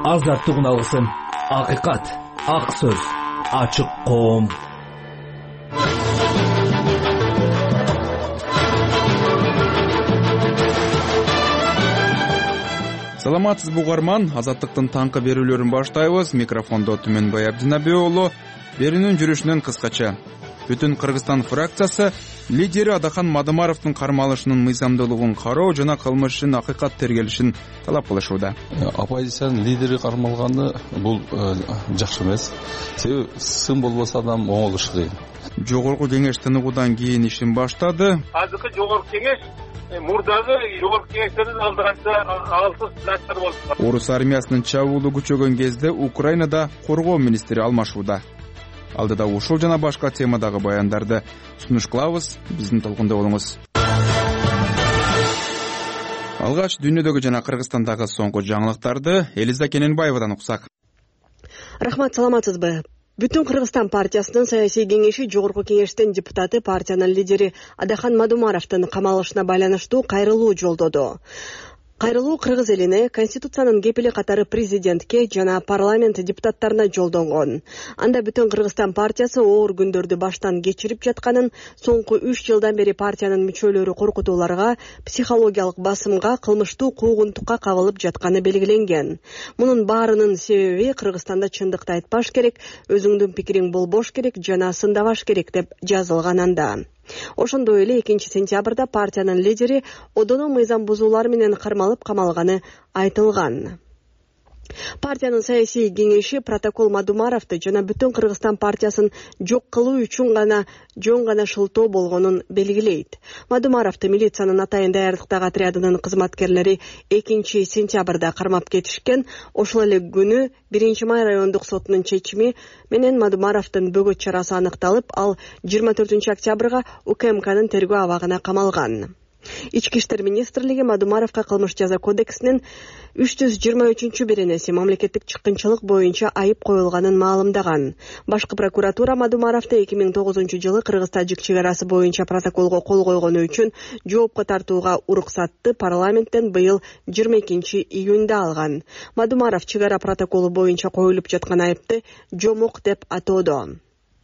Азаттык алгысым, акыйкат, ак сөз, ачык коом. Саламатсызбы угарман, Азаттыктын таңкы берүүлөрүн баштайбыз. Микрофондо Түмөнбай Абдинабий уулу. Берүүнүн жүрүшүнөн кыскача. Бүтүн Кыргызстан фракциясы лидери Адахан Мадымаровдун кармалышынын мыйзамдуулугун кароо жана кылмыштын акыйкат тергелишин талап кылышууда. Оппозициянын лидери кармалганы бул жакшы эмес. Себеби сын болбосо адам оңолушу кыйын. Жогорку кеңеш тыныгуудан кийин ишин баштады. Азыркы жогорку кеңеш мурдагы жогорку кеңештердин алдыганча алсыз начар болуп. Орус армиясынын чабуулу күчөгөн кезде Украинада коргоо министри алмашууда. Алдыда ушул жана башка темадагы баяндарды сунуш кылабыз. Биздин толкунда болуңуз. Алгач дүйнөдөгү жана Кыргызстандагы соңку жаңылыктарды Элиза Кененбаевадан уксак. Рахмат, саламатсызбы? Бүтүн Кыргызстан партиясынын саясий кеңеши жогорку кеңештин депутаты партиянын лидери Адахан Мадымаровдун камалышына байланыштуу кайрылуу жолдоду. Кайрылуу кыргыз элине Конституциянын кепили катары президентке жана парламент депутаттарына жолдонгон. Анда бүтүн Кыргызстан партиясы оор күндөрдү баштан кечирип жатканын, соңку 3 жылдан бери партиянын мүчөлөрү коркутууларга, психологиялык басымга, кылмыштуу куугунтукка кабылып жатканы белгиленген. Мунун баарынын себеби Кыргызстанда чындыкты айтпаш керек, өзүңдүн пикириң болбош керек жана сындабаш керек деп жазылган анда. Ошондой эле 2-сентябрда партиянын лидери одоно мыйзам бузуулар менен кармалып камалганы айтылган. Партиянын саясий кеңеши протокол Мадымаровду жана бүтүн Кыргызстан партиясын жок кылуу үчүн жөн гана шылтоо болгонун белгилейт. Мадымаровду милициянын атайын даярдыктагы отрядынын кызматкерлери 2-сентябрда кармап кетишкен. Ошол эле күнү 1-Май райондук сотунун чечими менен Мадымаровдун бөгөт чарасы аныкталып, ал 24-октябрга УКМКнын тергөө абагына камалган. Ички иштер министрлиги Мадымаровго кылмыш жаза кодексинин 323-беренеси мамлекеттик чыккынчылык боюнча айып коюлганын маалымдаган. Башкы прокуратура Мадымаровду 2009-жылы Кыргыз-Тажик чек арасы боюнча протоколго кол койгону үчүн жоопко тартууга уруксатты парламенттен быйыл 22-июнда алган. Мадымаров чек ара протоколу боюнча коюлуп жаткан айыпты жомок деп атоодо.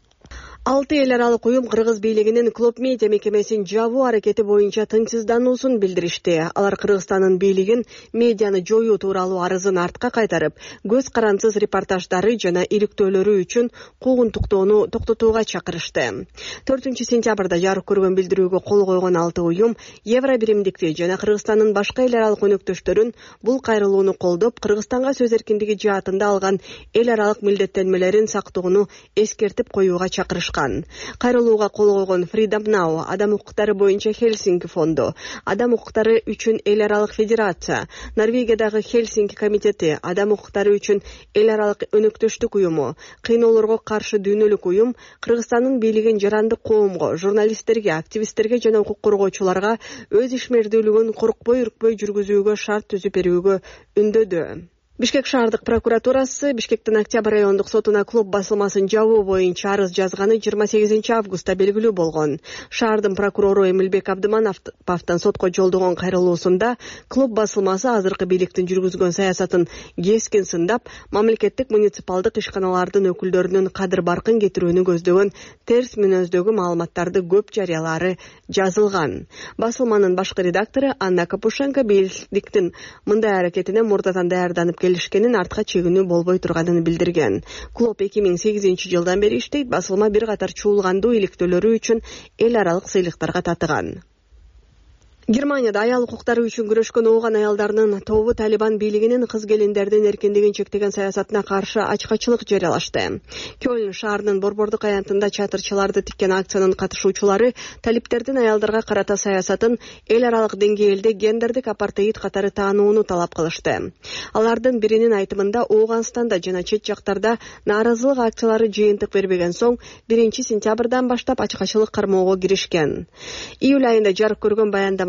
6 эл аралык уюм Кыргыз бийлигинин Клуб Медиа мекемесин жабуу аракети боюнча тынчсыздануусун билдиришти. Алар Кыргызстандын бийлигин медианы жоюу тууралуу арызын артка кайтарып, көз карансыз репортаждары жана иликтөөлөрү үчүн куугунтуктоону токтотууга чакырышты. 4-сентябрда жарык көргөн билдирүүгө кол койгон 6 уюм Евробиримдикти жана Кыргызстандын башка эл аралык өнөктөштөрүн бул кайрылууну колдоп, Кыргызстанга сөз эркиндиги жаатында алган эл аралык милдеттенмелерин сактоону эскертип коюуга чакырышкан. Кайрылууга кол койгон Freedom Now, адам укуктары боюнча Хельсинки фонду, адам укуктары үчүн эл аралык федерация, Норвегиядагы Хельсинки комитети, адам укуктары үчүн эл аралык өнөктөштүк уюму, кыйноолорго каршы дүйнөлүк уюм Кыргызстандын бийлигин жарандык коомго, журналисттерге, активисттерге жана укук коргоочуларга өз ишмердүүлүгүн коркпой-үркпөй жүргүзүүгө шарт түзүп берүүгө үндөдү. Бишкек шаардык прокуратурасы Бишкектин Октябрь райондук сотуна клуб басылмасын жабуу боюнча арыз жазганы 28 августта белгилүү болгон. Шаардын прокурору Эмилбек Абдымановдун сотко жолдогон кайрылуусунда клуб басылмасы азыркы бийликтин жүргүзгөн саясатын кескин сындап, мамлекеттик муниципалдык ишканалардын өкүлдөрүнүн кадыр баркын кетирүүнү көздөгөн терс мүнөздөгү маалыматтарды көп жарыялары жазылган. Басылманын башкы редактору Анна Капушенко бийликтин мындай аракетине мурдатан даярданып келишкенин, артка чегинүү болбой турганын билдирген. Клуб 2008-жылдан бери иштейт, басылма бир катар чуулгандуу иликтөөлөрү үчүн эл аралык сыйлыктарга татыган. Германияда аял укуктары үчүн күрөшкөн ооган аялдарынын тобу Талибан бийлигинин кыз келиндердин эркиндигин чектеген саясатына каршы ачкачылык жарыялашты. Кёльн шаарынын борбордук аянтында чатырчыларды тиккен акциянын катышуучулары талиптердин аялдарга карата саясатын эл аралык деңгээлде гендердик апартеид катары таанууну талап кылышты. Алардын биринин айтымында Ооганстанда жана чет жактарда нааразылык акциялары жыйынтык бербеген соң 1-сентябрдан баштап ачкачылык кармоого киришкен. Июль айында жарык көргөн баяндама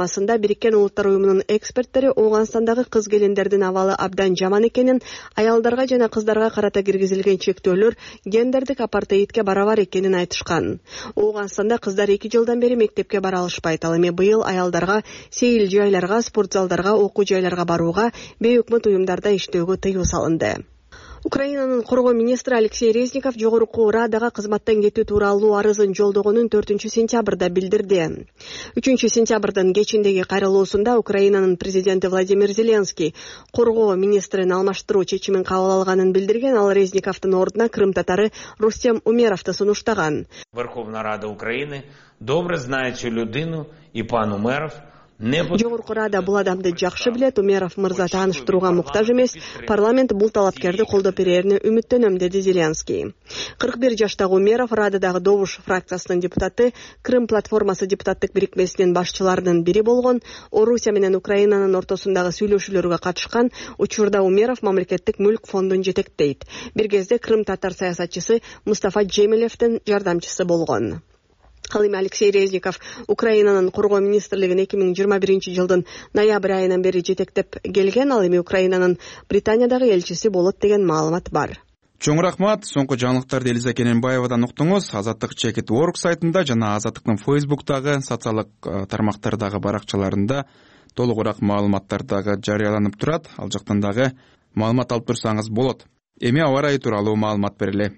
жыйналмасында Бириккен Улуттар Уюмунун эксперттери Ооганстандагы кыз келиндердин абалы абдан жаман экенин, аялдарга жана кыздарга карата киргизилген чектөөлөр гендердик апартеидке барабар экенин айтышкан. Ооганстанда кыздар 2 жылдан бери мектепке бара алышпайт. Ал эми быйыл аялдарга сейил жайларга, спорт залдарга, окуу жайларга барууга, бейөкмөт уюмдарда иштөөгө тыюу салынды. Украинанын коргоо министри Алексей Резников жогорку Радага кызматтан кетүү тууралуу арызын жолдогонун 4-сентябрда билдирди. 3-сентябрдын кечиндеги кайрылуусунда Украинанын президенти Владимир Зеленский коргоо министрин алмаштыруу чечимин кабыл алганын билдирген. Ал Резниковдун ордуна Крым татары Рустем Умеровду сунуштаган. Верховна Рада України добре знає цю людину і пан Умеров. Жогорку Рада бул адамды жакшы билет. Умеров мырза тааныштырууга муктаж эмес. Парламент бул талапкерди колдоп берерине үмүттөнөм, деди Зеленский. 41 жаштагы Умеров Рададагы Добуш фракциясынын депутаты, Крым платформасы депутаттык бирикмесинин башчыларынын бири болгон. Орусия менен Украинанын ортосундагы сүйлөшүүлөргө катышкан. Учурда Умеров мамлекеттик мүлк фондун жетектейт. Бир кезде Крым татар саясатчысы Мустафа Джемилевдин жардамчысы болгон. Ал эми Алексей Резников Украинанын коргоо министрлигин 2021 жылдын ноябрь айынан бери жетектеп келген. Ал эми Украинанын Британиядагы элчиси болот деген маалымат бар. Чоң рахмат. Соңку жаңылыктарды Элиза Кененбаевадан уктуңуз. Азаттык @org сайтында жана Азаттыктын Facebook'тагы социалдык тармактардагы баракчаларында толугураак маалыматтар дагы жарыяланып турат. Ал жактан дагы маалымат алып турсаңыз болот. Эми аба ырайы тууралуу маалымат берели.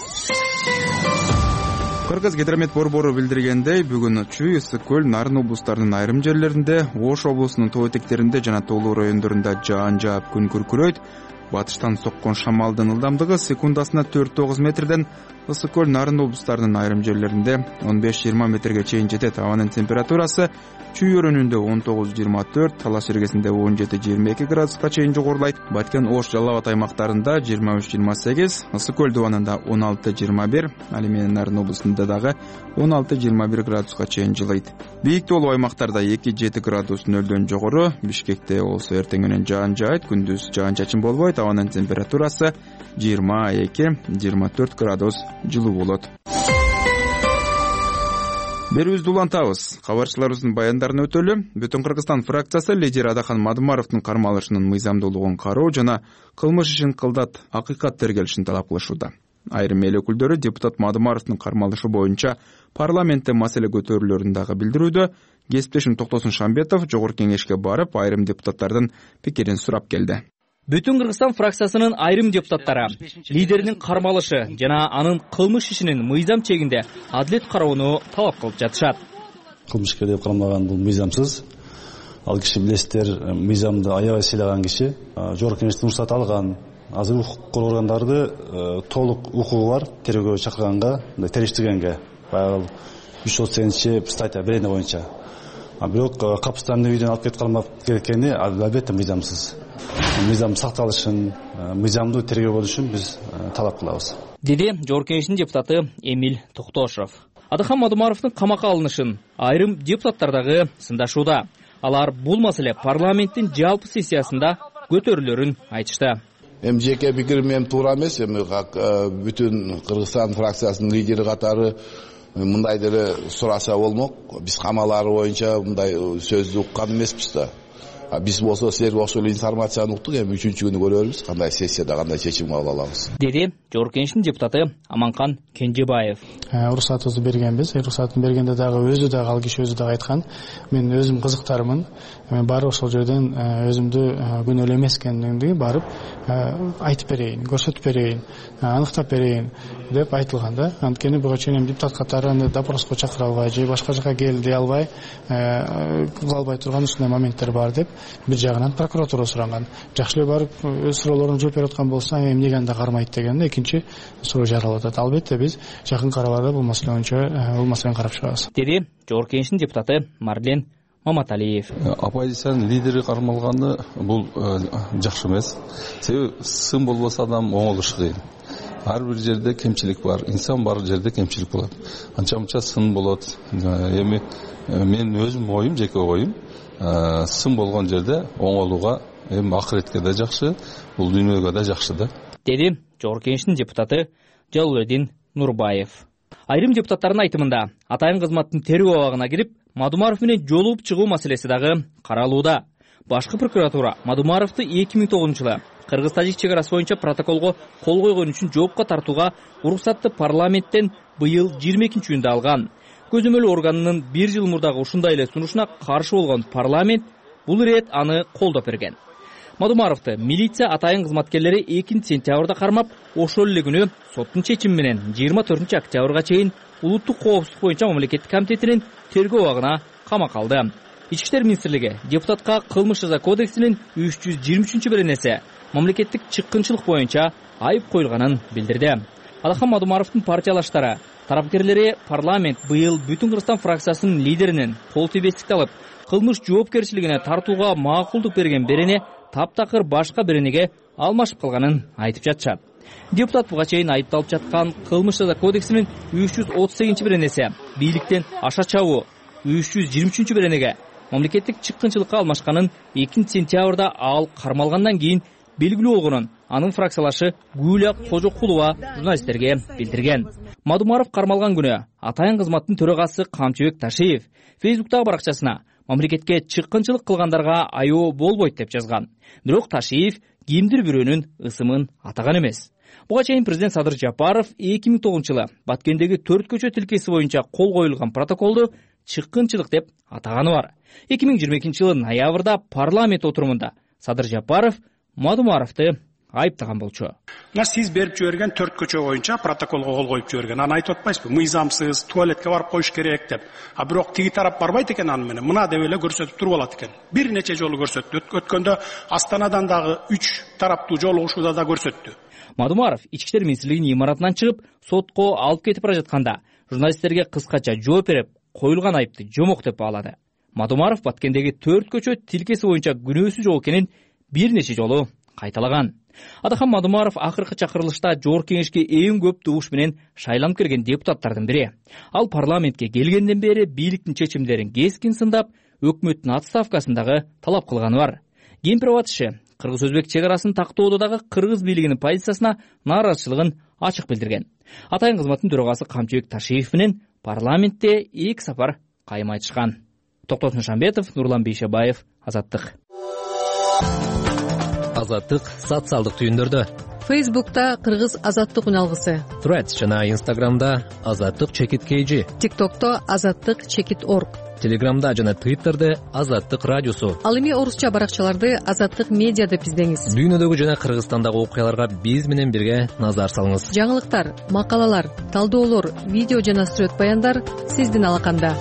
Кыргыз гидромет борбору билдиргендей, бүгүн Чүй, Ысык көл, Нарын облустарынын айрым жерлеринде, Ош облусунун тоо этектеринде жана тоолуу райондорунда жаан жаап күн күркүрөйт. Батыштан соккон шамалдын ылдамдыгы секундасына 4-9 метрден, Ысык көл, Нарын облустарынын айрым жерлеринде 15-20 метрге чейин жетет. Абанын температурасы Чүй өрүнүндө 19-24, Талаш эргесинде 17-22 градуска чейин жогорулайт. Баткен, Ош, Жалал Абад аймактарында 23-28, Ысык көл дубанында 16-21, ал эми Нарын облусунда дагы 16-21 градуска чейин жылыйт. Бийик тоолуу аймактарда 2-7 градус нөлдөн жогору. Бишкекте болсо эртең менен жаан жаайт, күндүз жаан чачын болбойт. Абанын температурасы 22-24 градус жылуу болот. Берүүбүздү улантабыз. Кабарчыларыбыздын баяндарын өтөлү. Бүтүн Кыргызстан фракциясы лидери Адахан Мадумаровдун кармалышынын мыйзамдуулугун кароо жана кылмыш ишин кылдат акыйкат тергелишин талап кылышууда. Айрым эл өкүлдөрү депутат Мадумаровдун кармалышы боюнча парламентте маселе көтөрүүлөрүн дагы билдирүүдө. Кесиптешим Токтосун Шамбетов жогорку кеңешке барып, айрым депутаттардын пикирин сурап келди. Бүтүн Кыргызстан фракциясынын айрым депутаттары лидеринин кармалышы жана анын кылмыш ишинин мыйзам чегинде адилет кароону талап кылып жатышат. Кылмышкер деп каралмаган бул мыйзамсыз. Ал киши билесиздер, мыйзамды аябай сыйлаган киши, жогорку кеңештин уруксатын алган. Азыр укук коргоо органдарды толук укугу бар тергөө чакырганга, териштиргенге. Баягы 338 статья берене боюнча. Бирок капыстан үйдөн алып кетип калмак керекени албетте мыйзамсыз. Мыйзам сакталышын, мыйзамдуу тергөө болушун биз талап кылабыз. Деди жогорку кеңештин депутаты Эмиль Токтошов. Адахан Мадумаровдун камакка алынышын айрым депутаттар дагы сындашууда. Алар бул маселе парламенттин жалпы сессиясында көтөрүлөрүн айтышты. Жеке пикирим эми туура эмес, эми бүтүн Кыргызстан фракциясынын лидери катары мындай деле сураса болмок. Биз камалары боюнча мындай сөздү уккан эмеспиз да. Биз болсо силер ошол информацияны уктук, эми 3-күнү көрөрбүз, кандай сессияда кандай чечим кабыл алабыз. Деди жогорку кеңештин депутаты Аманкан Кенжебаев. Уруксатыбызды бергенбиз. Уруксатын бергенде дагы өзү дагы ал киши өзү дагы айткан. Мен өзүм кызыктармын. Мен барып ошол жерден өзүмдү күнөөлүү эмес экендигимди барып айтып берейин, көрсөтүп берейин, аныктап берейин деп айтылган да. Анткени буга чейин депутат катары аны допроско чакыра албай же башка жака келди албай, кыла албай турган ушундай моменттер бар деп бир жагынан прокуратура суранган. Жакшы эле барып өз суроолоруна жооп берип аткан болсо, эмне анда кармайт деген экинчи суроо жаралып атат. Албетте биз жакын араларда бул маселе боюнча бул маселени карап чыгабыз. Деди жогорку кеңештин депутаты Марлен Маматалиев. Оппозициянын лидери кармалганы бул жакшы эмес. Себеби сын болбосо адам оңолушу кыйын. Ар бир жерде кемчилик бар, инсан бар жерде кемчилик болот. Анча-мынча сын болот. Эми мен өзүм оюм, жеке оюм, сын болгон жерде оңолууга эми акыретке да жакшы, бул дүйнөгө да жакшы да. Деди жогорку кеңештин депутаты Жалалдин Нурбаев. Айрым депутаттардын айтымында атайын кызматтын тергөө абагына кирип, Мадумаров менен жолугуп чыгуу маселеси дагы каралууда. Башкы прокуратура Мадумаровду 2009-жылы Кыргыз-Тажик чек арасы боюнча протоколго кол койгон үчүн жоопко тартууга уруксатты парламенттен быйыл 22-июнда алган. Көзөмөл органынын 1 жыл мурдагы ушундай эле сунушуна каршы болгон парламент бул ирет аны колдоп берген. Мадумаровду милиция атайын кызматкерлери 2-сентябрда кармап, ошол эле күнү соттун чечими менен 24-октябрга чейин улуттук коопсуздук боюнча мамлекеттик комитетинин тергөө абагына камакка алды. Ички иштер министрлиги депутатка кылмыш жаза кодексинин 323-беренеси мамлекеттик чыккынчылык боюнча айып коюлганын билдирди. Адахан Мадумаровдун партиялаштары тарапкерлери парламент быйыл Бүтүн Кыргызстан фракциясынын лидеринин кол тийбестикти алып, кылмыш жоопкерчилигине тартууга макулдук берген берене таптакыр башка беренеге алмашып калганын айтып жатышат. Депутат буга чейин айыпталып жаткан кылмыш жаза кодексинин 338-беренеси бийликтен аша чабуу, 323-беренеге мамлекеттик чыккынчылыкка алмашканын 2-сентябрда ал кармалгандан кийин белгилүү болгонун анын фракциялашы Гүлия Кожокулова журналисттерге билдирген. Мадумаров кармалган күнү атайын кызматтын төрагасы Камчыбек Ташиев Фейсбуктагы баракчасына мамлекетке чыккынчылык кылгандарга аяоо болбойт деп жазган. Бирок Ташиев кимдир бирөөнүн ысымын атаган эмес. Буга чейин президент Садыр Жапаров 2009-жылы Баткендеги 4 көчө тилкеси боюнча кол коюлган протоколду чыккынчылык деп атаганы бар. 2022-жылы ноябрда парламент отурумунда Садыр Жапаров Мадумаровду айыптаган болчу. Сиз берип жиберген 4 көчө боюнча протоколго кол коюп жиберген. Аны айтып атпайсызбы? Мыйзамсыз, туалетке барып коюш керек деп. Бирок тиги тарап барбайт экен аны менен. Мына деп эле көрсөтүп туруп алат экен. Бир нече жолу көрсөттү. Өткөндө Астанадан дагы 3 тараптуу жолугушууда да көрсөттү. Мадумаров ички иштер министрлигинин имаратынан чыгып, сотко алып кетип бара жатканда журналисттерге кыскача жооп берип, коюлган айыпты жомок деп баалады. Мадумаров Баткендеги 4 көчө тилкеси боюнча күнөөсүз жок экенин бир нече жолу кайталаган. Адахан Мадумаров акыркы чакырылышта Жогорку кеңешке эң көп добуш менен шайланып келген депутаттардын бири. Ал парламентке келгенден бери бийликтин чечимдерин кескин сындап, өкмөттүн отставкасын дагы талап кылганы бар. Кемпир батышы кыргыз-өзбек чек арасын тактоодо дагы кыргыз бийлигинин позициясына нааразычылыгын ачык билдирген. Атайын кызматтын төрагасы Камчыбек Ташиев менен парламентте 2 сапар кайым айтышкан. Токтосун Шамбетов, Нурлан Бейшебаев, Азаттык. Азаттык социалдык түйүндөрдө. Фейсбукта Кыргыз Азаттык үналгысы. Threads жана Инстаграмда Азаттык чекит KG. ТикТокто Азаттык чекит орг. Телеграмда жана Твиттерде Азаттык радиосу. Ал эми орусча баракчаларды Азаттык медиа деп издеңиз. Дүйнөдөгү жана Кыргызстандагы окуяларга биз менен бирге назар салыңыз. Жаңылыктар, макалалар, талдоолор, видео жана сүрөт баяндар сиздин алаканда.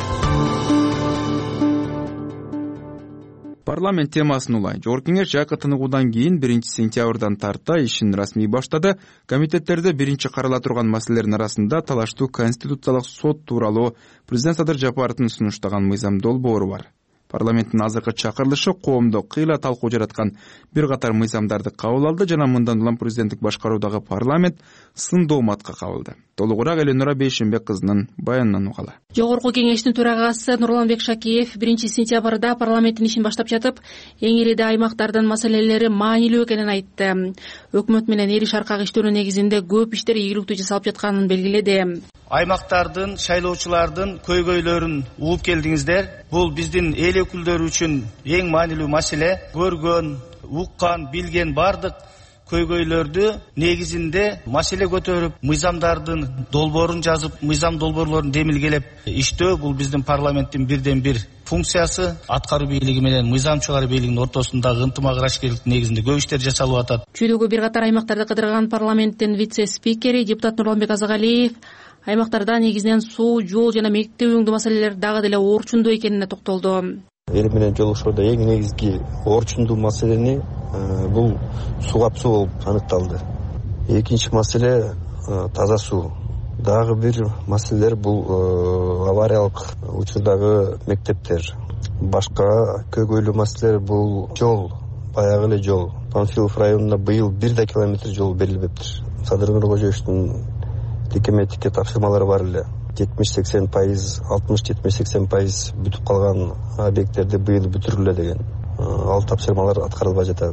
Парламент темасын улай. Жогорку кеңеш жайкы тыныгуудан кийин 1-сентябрдан тарта ишин расмий баштады. Комитеттерде биринчи карала турган маселелердин арасында талаштуу конституциялык сот тууралуу президент Садыр Жапаровдун сунуштаган мыйзам долбоору бар. Парламенттин азыркы чакырылышы коомдо кыйла талкуу жараткан бир катар мыйзамдарды кабыл алды жана мындан улам президенттик башкаруудагы парламент сындоо матка кабылды. Толугураак Эленора Бейшенбек кызынын баянынан угалы. Жогорку кеңештин төрагасы Нурланбек Шакиев 1-сентябрда парламенттин ишин баштап жатып, эң элиде аймактардын маселелери маанилүү экенин айтты. Өкмөт менен эриш аркак иштөөнүн негизинде көп иштер ийгиликтүү жасалып жатканын белгиледи. Аймактардын, шайлоочулардын көйгөйлөрүн угуп келдиңиздер. Бул биздин эл өкүлдөрү үчүн эң маанилүү маселе. Көргөн, уккан, билген бардык көйгөйлөрдү негизинде маселе көтөрүп, мыйзамдардын долбоорун жазып, мыйзам долбоорлорун демилгелеп иштөө бул биздин парламенттин бирден бир функциясы. Аткаруу бийлиги менен мыйзам чыгаруу бийлигинин ортосундагы ынтымак ырашкерликтин негизинде көп иштер жасалып атат. Чүйдөгү бир катар аймактарды кыдырган парламенттин вице-спикери депутат Нурланбек Азагалиев аймактарда негизинен суу, жол жана мектеп үйүңдүү маселелер дагы деле орчундуу экенине токтолду. Эл менен жолугушууда эң негизги орчундуу маселени бул суу капсоо болуп аныкталды. Экинчи маселе таза суу. Дагы бир маселелер бул авариялык учурдагы мектептер. Башка көйгөйлүү маселелер бул жол, баягы эле жол. Панфилов районуна быйыл 1 километр жол берилбептир. Садыр Нуркожоевичтин тикеметикке тапшырмалары бар эле. 70-80%, 60-70-80% бүтүп калган объекттерди быйыл бүтүрүлө деген ал тапшырмалар аткарылбай жатат.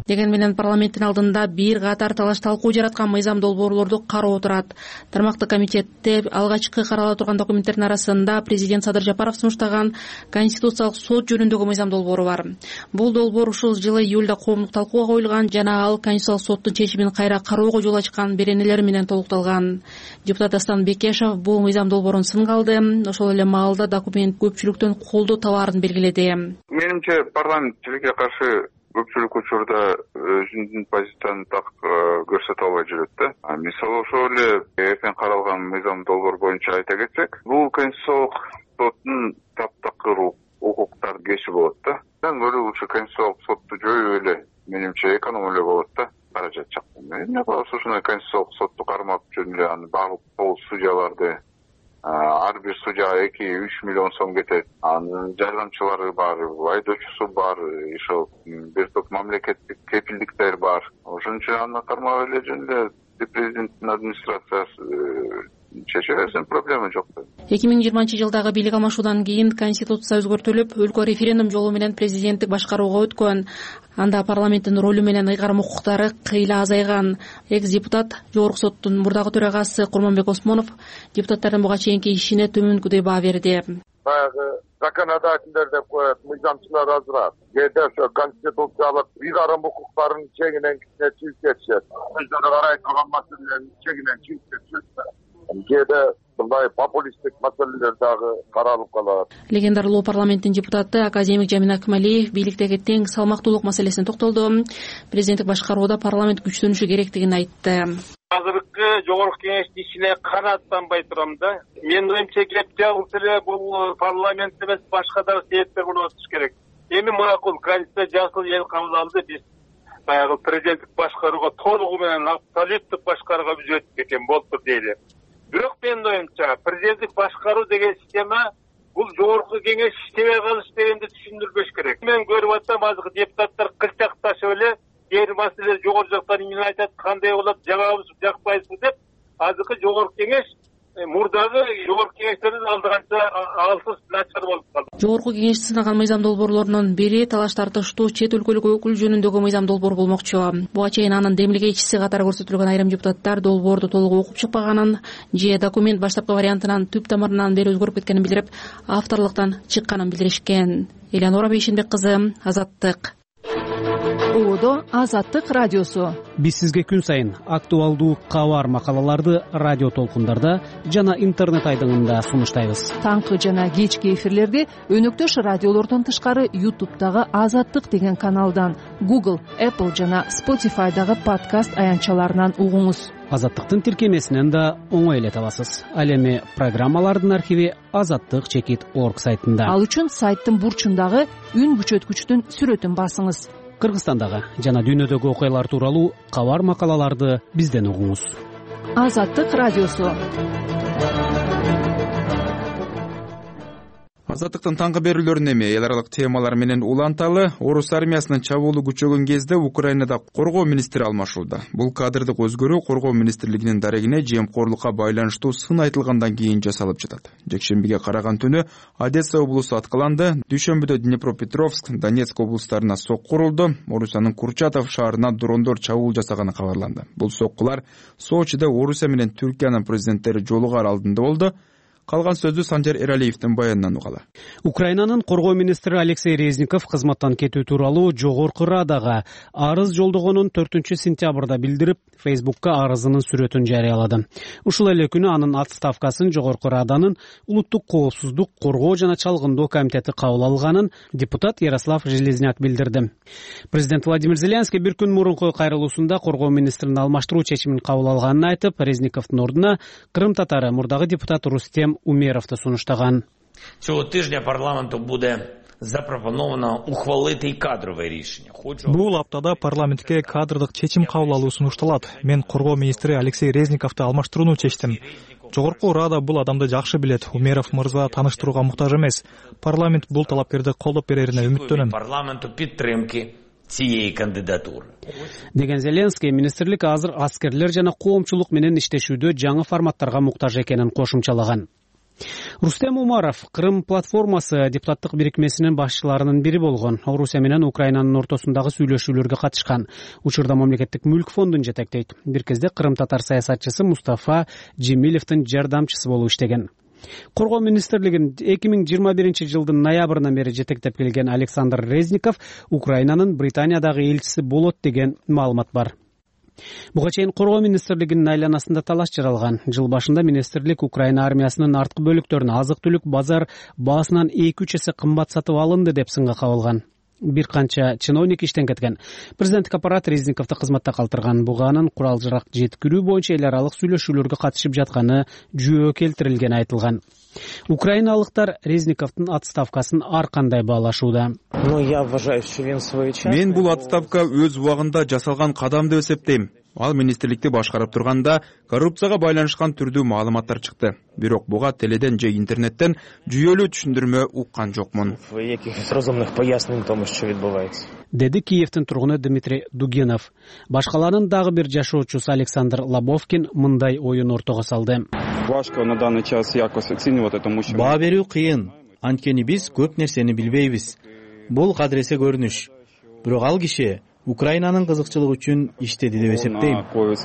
Деген менен парламенттин алдында бир катар талаш талкуу жараткан мыйзам долбоорлорду кароо турат. Тармактык комитетте алгачкы карала турган документтердин арасында президент Садыр Жапаров сунуштаган Конституциялык сот жөнүндөгү мыйзам долбоору бар. Бул долбоор ушул жылы июлда коомдук талкууга коюлган жана ал Конституциялык соттун чечимин кайра кароого жол ачкан беренелер менен толукталган. Депутат Дастан Бекешев бул мыйзам долбоорун сынга алды. Ошол эле маалда документ көпчүлүктөн колдоо табаарын белгиледи. Менимче парламенттиликке каршы көпчүлүк учурда өзүнүн позициясын так көрсөтө албай жүрөт да. Мисалы ошол эле эртең каралган мыйзам долбоор боюнча айта кетсек, бул Конституциялык соттун таптакыр укуктар кеши болот да. Андан көрө ушу Конституциялык сотту жоюп эле менимче эконом эле болот да. Каражат жактан. Эмне кылабыз ушуну Конституциялык сотту кармап жүрүп эле аны багып судьяларды ар бир судья 2-3 миллион сом кетет. Анын жардамчылары бар, айдоочусу бар, ошол бир топ мамлекеттик кепилдиктер бар. Ошон үчүн аны кармап эле жөн эле президенттин администрациясы чече берсин, проблема жок. 2020-жылдагы бийлик алмашуудан кийин Конституция өзгөртүлүп, өлкө референдум жолу менен президенттик башкарууга өткөн. Анда парламенттин ролу менен ыйгарым укуктары кыйла азайган. Экс-депутат Жогорку соттун мурдагы төрагасы Курманбек Осмонов депутаттардын буга чейинки ишине төмөнкүдөй баа берди. Баягы законодательдер деп коет, мыйзамчылар азыраак. Кээде ошо конституциялык ыйгарым укуктарын чегинен чыгып кетишет. Өздөрү карай турган маселелердин чегинен чыгып кетишет. Кээде мындай популисттик маселелер дагы каралып калат. Легендарлуу парламенттин депутаты академик Жамин Акмалиев бийликтеги тең салмактуулук маселесине токтолду. Президенттик башкарууда парламент күчтөнүшү керектигин айтты. Азыркы жогорку кеңештин ишине канааттанбай турам да. Менин оюмча кеп жалгыз эле бул парламент эмес, башка да себептер болуп атыш керек. Эми макул Конституция жасыл эл кабыл алды, биз баягы президенттик башкарууга толугу менен абсолюттук башкарууга биз өтүп кеткен болуптур дейли. Бирок менин оюмча президенттик башкаруу деген система бул жогорку кеңеш иштебей калыш дегенди түшүндүрбөш керек. Мен көрүп атсам азыркы депутаттар кылчакташып эле бир маселе жогору жактан эмне айтат, кандай болот, жагабыз жакпайбызбы деп, азыркы жогорку кеңеш мурдагы жогорку кеңештердин алдыганча алсыз начар болуп калды. Жогорку кеңеш сынаган мыйзам долбоорлорунун бири талаш тартыштуу чет өлкөлүк өкүл жөнүндөгү мыйзам долбоор болмокчу. Буга чейин анын демилгейчиси катары көрсөтүлгөн айрым депутаттар долбоорду толук окуп чыкпаганын же документ баштапкы вариантынан түп тамырынан бери өзгөрүп кеткенин билдирип, авторлуктан чыкканын билдиришкен. Элеонора Бейшенбек кызы, Азаттык. Оодо Азаттык радиосу. Биз сизге күн сайын актуалдуу кабар макалаларды радио толкундарда жана интернет айдыңында сунуштайбыз. Таңкы жана кечки эфирлерди өнөктөш радиолордон тышкары YouTube'дагы Азаттык деген каналдан, Google, Apple жана Spotify'дагы подкаст аянтчаларынан угуңуз. Азаттыктын тиркемесинен да оңой эле табасыз. Ал эми программалардын архиви azattik.org сайтында. Ал үчүн сайттын бурчундагы үн күчөткүчтүн сүрөтүн басыңыз. Кыргызстандагы жана дүйнөдөгү окуялар тууралуу кабар макалаларды бизден угуңуз. Азаттык радиосу. Азаттыктын таңкы берүүлөрүн эми эл аралык темалар менен уланталы. Орус армиясынын чабуулу күчөгөн кезде Украинада коргоо министри алмашууда. Бул кадрдык өзгөрүү коргоо министрлигинин дарегине жемкорлукка байланыштуу сын айтылгандан кийин жасалып жатат. Жекшембиге караган түнү Одесса облусу аткыланды. Дүйшөмбүдө Днепропетровск, Донецк облустарына сокку урулду. Орусиянын Курчатов шаарына дрондор чабуул жасаганы кабарланды. Бул соккулар Сочиде Орусия менен Түркиянын президенттери жолугар алдында болду. Калган сөздү Санжар Эралиевдин баянынан угалы. Украинанын коргоо министри Алексей Резников кызматтан кетүү тууралуу Жогорку Радага арыз жолдогонун 4-сентябрда билдирип, Facebook'ка арызынын сүрөтүн жарыялады. Ушул эле күнү анын отставкасын Жогорку Раданын улуттук коопсуздук, коргоо жана чалгындоо комитети кабыл алганын депутат Ярослав Железняк билдирди. Президент Владимир Зеленский бир күн мурунку кайрылуусунда коргоо министрин алмаштыруу чечимин кабыл алганын айтып, Резниковдун ордуна Крым татары мурдагы депутат Рустем Умеровду сунуштаган. Цього тижня парламенту буде запропоновано ухвалити и кадрове рішення. Бул аптада парламентке кадрдык чечим кабыл алуу сунушталат. Мен коргоо министри Алексей Резниковду алмаштырууну чечтим. Жогорку Рада бул адамды жакшы билет. Умеров мырза тааныштырууга муктаж эмес. Парламент бул талапкерди колдоп берерине үмүттөнөм. Парламенту підтримки цієї кандидатури. Деген Зеленский министрлик азыр аскерлер жана коомчулук менен иштешүүдө жаңы форматтарга муктаж экенин кошумчалаган. Рустем Умаров Кырым платформасы депутаттык бирикмесинин башчыларынын бири болгон. Орусия менен Украинанын ортосундагы сүйлөшүүлөргө катышкан. Учурда мамлекеттик мүлк фондун жетектейт. Бир кезде Кырым татар саясатчысы Мустафа Жемилевдин жардамчысы болуп иштеген. Коргоо министрлигин 2021 жылдын ноябрынан бери жетектеп келген Александр Резников Украинанын Британиядагы элчиси болот деген маалымат бар. Буга чейин Коргоо министрлигинин айланасында талаш жаралган. Жыл башында министрлик Украина армиясынын арткы бөлүктөрүн азык-түлүк базар баасынан 2-3 эсе кымбат сатып алынды деп сынга кабылган. Бир канча чиновник иштен кеткен. Президенттик аппарат Резниковду кызматта калтырган. Буга анын курал-жарак жеткирүү боюнча эл аралык сүйлөшүүлөргө катышып жатканы жөө келтирилгени айтылган. Украиналыктар Резниковдун отставкасын ар кандай баалашууда? Мен бул отставка өз убагында жасалган кадам деп эсептейм. Ал министрликти башкарып турганда коррупцияга байланышкан түрдүү маалыматтар чыкты. Бирок буга теледен же интернеттен жүйөлүү түшүндүрмө уккан жокмун. Деди Киевдин тургуну Дмитрий Дугинов. Башкаланын дагы бир жашоочусу Александр Лобовкин мындай оюн ортого салды. Баа берүү кыйын. Анткени биз көп нерсени билбейбиз. Бул кадыресе көрүнүш. Бирок ал киши Украинанын кызыкчылыгы үчүн иштеди деп эсептейм.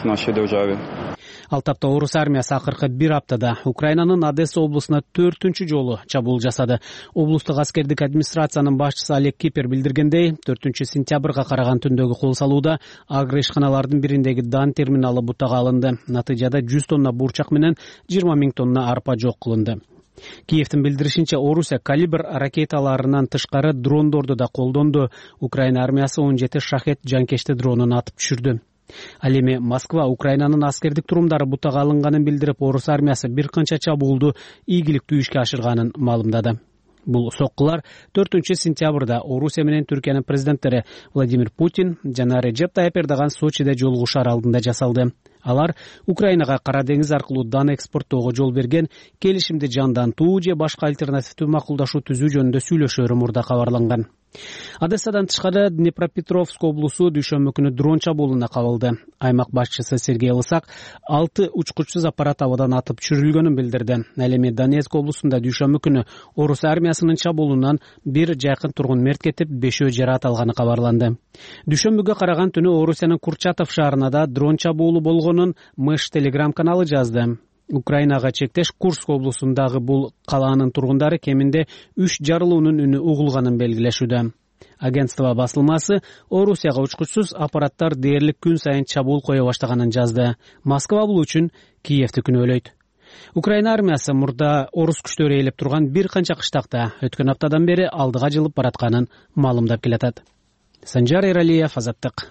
Ал тапта орус армиясы акыркы бир аптада Украинанын Одесса облусуна 4-үнчү жолу чабуул жасады. Облустук аскердик администрациянын башчысы Олег Кипер билдиргендей, 4-сентябрга караган түндөгү кол салууда агро ишканалардын бириндеги дан терминалы бутага алынды. Натыйжада 100 тонна бурчак менен 20 000 тонна арпа жок кылынды. Киевдин билдиришинче, Орусия калибр ракеталарынан тышкары дрондорду да колдонду. Украина армиясы 17 шахет жанкечти дронун атып түшүрдү. Ал эми Москва Украинанын аскердик турумдары бутага алынганын билдирип, орус армиясы бир канча чабуулду ийгиликтүү ишке ашырганын маалымдады. Бул соккулар 4-сентябрда Орусия менен Түркиянын президенттери Владимир Путин жана Реджеп Тайып Эрдоган Сочиде жолугушаар алдында жасалды. Алар Украинага Кара деңиз аркылуу дан экспорттоого жол берген келишимди жандантуу же башка альтернативдүү макулдашуу түзүү жөнүндө сүйлөшөөрү мурда кабарланган. Одессадан тышкары Днепропетровск облусу дүйшөмбү күнү дрон чабуулуна кабылды. Аймак башчысы Сергей Лысак 6 учкучсуз аппарат абадан атып түшүрүлгөнүн билдирди. Ал эми Донецк облусунда дүйшөмбү күнү орус армиясынын чабуулунан бир жакын тургун мерт кетип, 5 жараат алганы кабарланды. Дүйшөмбүгө караган түнү Орусиянын Курчатов шаарына да дрон чабуулу болгонун Мыш телеграм каналы жазды. Украинага чектеш Курск облусундагы бул калаанын тургундары кеминде 3 жарылуунун үнү угулганын белгилешүүдө. Агентство басылмасы Орусияга учкучсуз аппараттар дээрлик күн сайын чабуул кое баштаганын жазды. Москва бул үчүн Киевди күнөөлөйт. Украина армиясы мурда орус күчтөрү ээлеп турган бир канча кыштакта өткөн аптадан бери алдыга жылып баратканын маалымдап келатат. Санжар Эралиев, Азаттык.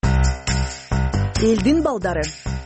Элдин балдары.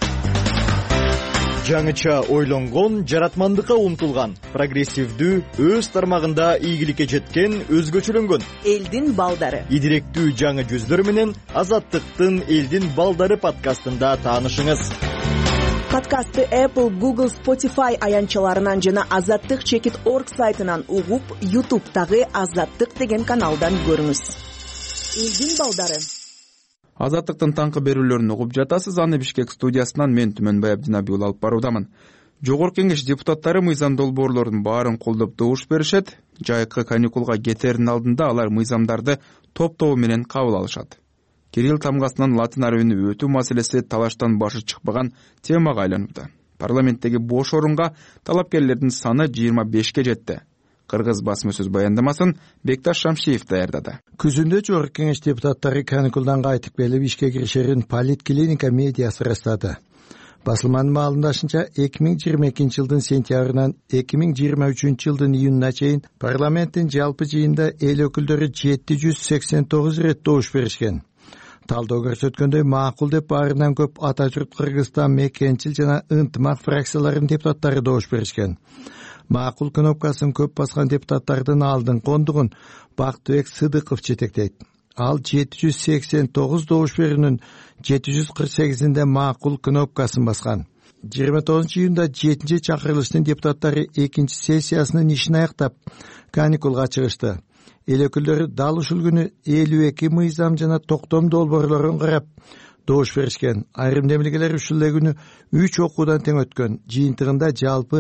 Жаңыча ойлонгон, жаратмандыкка умтулган, прогрессивдүү, өз тармагында ийгиликке жеткен, өзгөчөлөнгөн. Элдин балдары. Идиректүү жаңы жүздөр менен Азаттыктын Элдин балдары подкастында таанышыңыз. Подкастты Apple, Google, Spotify аянчаларынан жана Азаттык.org сайтынан угуп, YouTube'тагы Азаттык деген каналдан көрүңүз. Элдин балдары. Азаттыктын таңкы берүүлөрүн угуп жатасыз. Аны Бишкек студиясынан мен Түмөнбай Абдинабиул алып баруудамын. Жогорку Кеңеш депутаттары мыйзам долбоорлордун баарын колдоп добуш беришет. Жайкы каникулга кетердин алдында алар мыйзамдарды топ-тобу менен кабыл алышат. Кирилл тамгасынан латын арабине өтүү маселеси талаштан башы чыкпаган темага айланууда. Парламенттеги бош орунга талапкерлердин саны 25ке жетти. Кыргыз басма сөз баяндамасын Бекташ Шамшиев даярдады. Күзүндө Жогорку Кеңеш депутаттары каникулдан кайтып келип ишке киришерин Политклиника медиасы ырастады. Басылманын маалымдашынча 2022 жылдын сентябрынан 2023 жылдын июнуна чейин парламенттин жалпы жыйында эл өкүлдөрү 789 ирет добуш беришкен. Талдоо көрсөткөндөй, макул деп баарынан көп ата журт Кыргызстан, Мекенчил жана Ынтымак фракцияларынын депутаттары добуш беришкен. Макул кнопкасын көп баскан депутаттардын алдыңкы ондугун Бактыбек Сыдыков жетектейт. Ал 789 добуш берүүнүн 748-inde макул кнопкасын баскан. 29 июнда 7-ci чакырылыштын депутаттары 2-ci сессиясынын ишин аяктап каникулга чыгышты. Эл өкүлдөрү дал ушул күнү 52 мыйзам жана токтом долбоорлорун карап, добуш беришкен. Айрым демилгелер ушул эле күнү 3 окуудан тең өткөн. Жыйынтыгында жалпы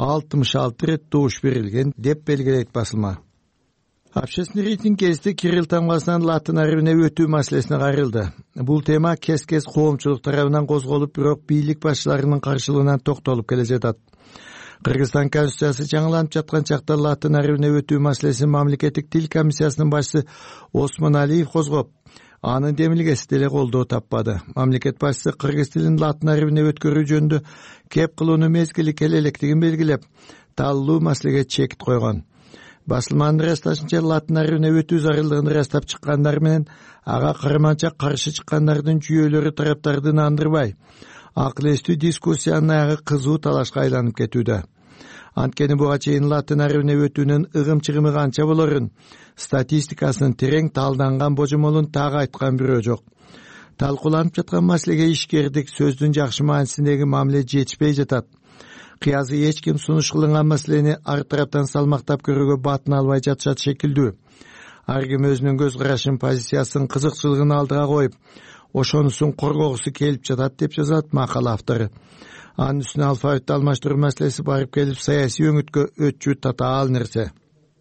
66 рет добуш берилген деп белгилейт басылма. Общественный рейтинг кезинде Кирилл тамгасынан латын арабине өтүү маселесине каралды. Бул тема кез-кез коомчулук тарабынан козголуп, бирок бийлик башчыларынын каршылыгынан токтолуп келе жатат. Кыргызстан конституциясы жаңыланып жаткан чакта латын арабине өтүү маселесин мамлекеттик тил комиссиясынын башчысы Осмон Алиев козгоп, анын демилгеси деле колдоо таппады. Мамлекет башчысы кыргыз тилин латын арабине өткөрүү жөнүндө кеп кылуунун мезгили келе электигин белгилеп, таллуу маселеге чекит койгон. Басылманын ырасташынча латын арабине өтүү зарылдыгын ырастап чыккандар менен ага карманча каршы чыккандардын жүйөлөрү тараптарды андырбай, акыл эстүү дискуссиянын аягы кызуу талашка айланып кетүүдө. Анткени буга чейин латын арабине өтүүнүн ыгым-чыгымы канча болорун, статистикасынын терең талданган божомолун так айткан бирөө жок. Талкууланып жаткан маселеге ишкердик сөздүн жакшы маанисиндеги мамиле жетишпей жатат. Кыязы эч ким сунуш кылынган маселени ар тараптан салмактап көрүүгө батын албай жатышат шекилдүү. Ар ким өзүнүн көз карашын, позициясын, кызыкчылыгын алдыга коюп, ошонусун коргогусу келип жатат деп жазат макала автору. Анын үстүнө алфавитти алмаштыруу маселеси барып келип саясий өңүткө өтчү татаал нерсе.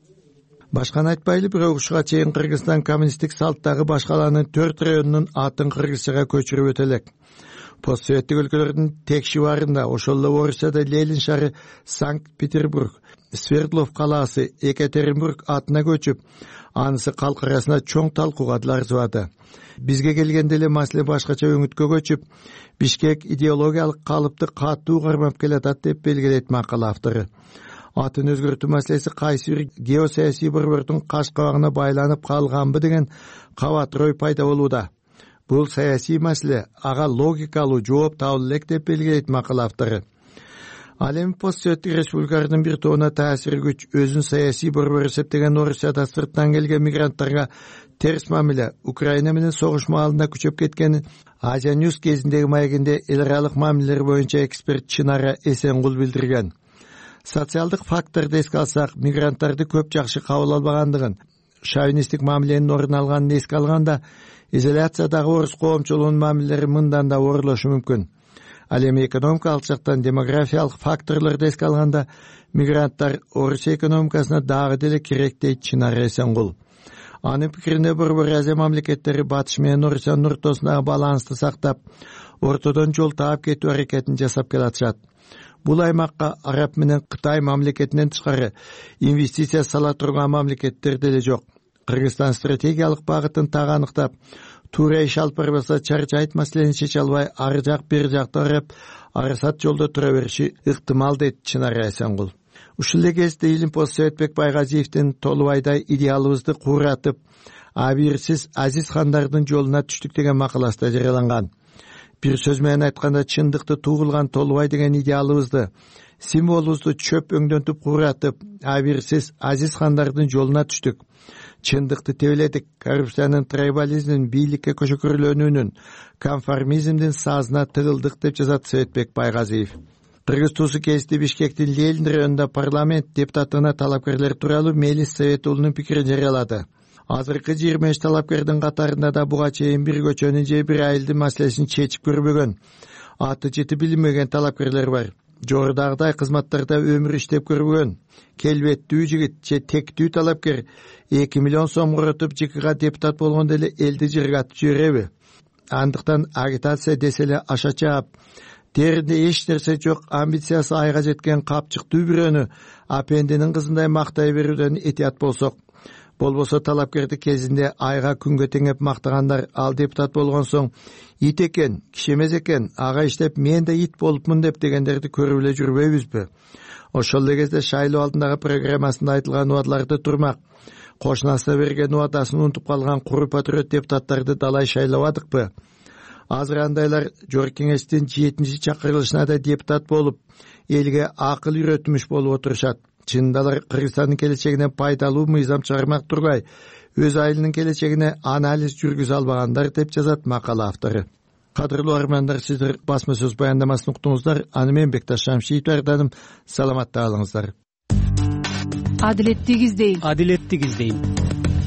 Башканы айтпайлы, бирок ушуга чейин Кыргызстан коммунисттик салттагы баш калаанын 4 районунун атын кыргызчага көчүрүп өтө элек. Постсоветтик өлкөлөрдүн тек шиварында, ошол эле Орусияда Ленин шаары, Санкт-Петербург, Свердлов калаасы, Екатеринбург атына көчүп, анысы калк арасында чоң талкууга арзыбады. Бизге келгенде эле маселе башкача өңүткө көчүп, Бишкек идеологиялык калыпты катуу кармап келатат деп белгилейт макала автору. Атын өзгөртүү маселеси кайсы бир геосаясий борбордун каш кабагына байланып калганбы деген кабат-ой пайда болууда. Бул саясий маселе, ага логикалуу жооп табыла элек деп белгилейт макала автору. Ал эми постсоветтик республикалардын бир тобуна таасир күч өзүн саясий борбор эсептеген Орусияда сырттан келген мигранттарга терс мамиле Украина менен согуш маалында күчөп кеткени Азия Ньюс кезиндеги маегинде эл аралык мамилелер боюнча эксперт Чынара Эсенгул билдирген. Социалдык факторду эске алсак, мигранттарды көп жакшы кабыл албагандыгын, шовинисттик мамиленин орун алганын эске алганда, изоляциядагы орус коомчулугунун мамилелери мындан да оорлошу мүмкүн. Ал эми экономикалык жактан демографиялык факторлорду эске алганда, мигранттар Орусия экономикасына дагы деле керек дейт Чынара Эсенгул. Анын пикирине Борбор Азия мамлекеттери батыш менен Орусиянын ортосундагы балансты сактап, ортодон жол таап кетүү аракетин жасап келатышат. Бул аймакка Араб менен Кытай мамлекетинен тышкары инвестиция сала турган мамлекеттер деле жок. Кыргызстан стратегиялык багытын так аныктап, туура иш алып барбаса чарчайт маселени чече албай, ар жак бир жакта карап, арасат жолдо тура бериши ыктымал дейт Чынара Эсенгул. Ушул эле кезде Илим Постсоветбек Байгазиевдин Толубайдай идеалыбызды кууратып, абийирсиз азиз хандардын жолуна түштүк деген макаласында жарыяланган. Бир сөз менен айтканда, чындыкты туугулган Толубай деген идеалыбызды, символубузду чөп өңдөнтүп кууратып, абийирсиз азиз хандардын жолуна түштүк. Чындыкты тебеледик, коррупциянын, трайбализмдин, бийликке көчкөрүлөнүүнүн, конформизмдин сазына тыгылдык деп жазат Советбек Байгазиев. Кыргыз туусу кезинде Бишкектин Ленин районунда парламент депутатына талапкерлер тууралуу Мелис Советулунун пикирин жарыялады. Азыркы 23 талапкердин катарында да буга чейин бир көчөнүн же бир айылдын маселесин чечип көрбөгөн, аты жети билинбеген талапкерлер бар. Жогорудагыдай кызматтарда өмүр иштеп көрбөгөн, келбеттүү жигит же тектүү талапкер 2 миллион сом коротуп ЖКга депутат болгондо эле элди жыргатып жибереби? Андыктан агитация деселе аша чаап, теринде эч нерсе жок, амбициясы айга жеткен капчыктуу бирөөнү апендинин кызындай мактай берүүдөн этият болсок, болбосо талапкерди кезинде айга күнгө теңеп мактагандар ал депутат болгон соң ит экен, киши эмес экен, ага иштеп мен да ит болупмун деп дегендерди көрүп эле жүрбөйбүзбү? Ошол эле кезде шайлоо алдындагы программасында айтылган убадаларды турмак, кошунасына берген убадасын унутуп калган куру патриот депутаттарды далай шайлабадыкпы? Азыр андайлар Жогорку Кеңештин 7-чи чакырылышына да депутат болуп, элге акыл үйрөтмүш болуп отурушат. Чынында алар Кыргызстандын келечегине пайдалуу мыйзам чыгармак тургай, өз айылынын келечегине анализ жүргүзө албагандар деп жазат макала автору. Кадырлуу армандар, сиздер басма сөз баяндамасын уктуңуздар. Аны мен Бекташ Шамшиев даярдадым. Саламатта калыңыздар. Адилеттик издейм. Адилеттик издейм.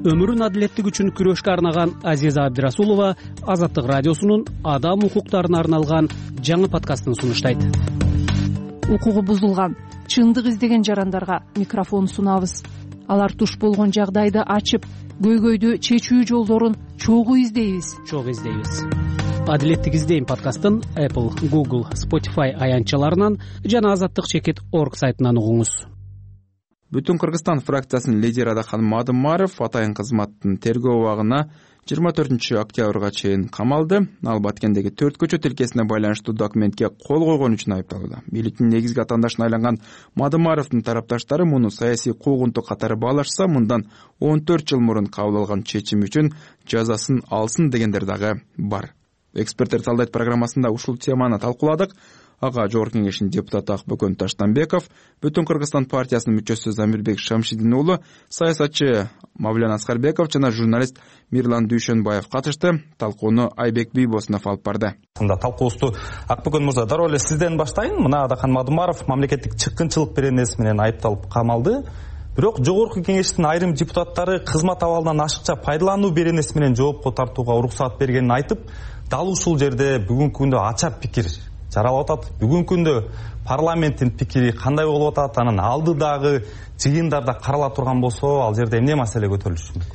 өмүрүн адилеттик үчүн күрөшкө арнаган Азиза Абдирасулова Азаттык радиосунун адам укуктарына арналган жаңы подкастын сунуштайт. Укугу бузулган, чындык издеген жарандарга микрофон сунабыз. Алар туш болгон жагдайды ачып, көйгөйдү чечүү жолдорун чогуу издейбиз. Адилеттик издейм подкастын Apple, Google, Spotify аянтчаларынан жана azattik.org сайтынан угуңуз. Бүтүн Кыргызстан фракциясынын лидери Адахан Мадымаров атайын кызматтын тергөө убагына 24 октябрга чейин камалды. Ал Баткендеги 4 көчө тилкесине байланыштуу документке кол койгон үчүн айыпталууда. Бийликтин негизги атаандашына айланган Мадымаровдун тарапташтары муну саясий куугунтук катары баалашса, мындан 14 жыл мурун кабыл алган чечим үчүн жазасын алсын дегендер дагы бар. Эксперттер талдайт программасында ушул теманы талкууладык. Ага Жогорку Кеңештин депутаты Акбөкөн Таштанбеков, Бүтүн Кыргызстан партиясынын мүчөсү Замирбек Шамшидин уулу, саясатчы Мавлян Аскарбеков жана журналист Мирлан Дүйшөнбаев катышты. Талкууну Айбек Бийбосунов алып барды. Талкуубузду Акбөкөн мырза, дароо эле сизден баштайын. Мына Адахан Мадымаров мамлекеттик чыккынчылык беренеси менен айыпталып камалды. Бирок Жогорку Кеңештин айрым депутаттары кызмат абалынан ашыкча пайдалануу беренеси менен жоопко тартууга уруксат бергенин айтып, дал ушул жерде бүгүнкү күндө ача пикир жаралып атат. Бүгүнкү күндө парламенттин пикири кандай болуп атат, анын алдыдагы жыйындарда карала турган болсо, ал жерде эмне маселе көтөрүлүшү мүмкүн?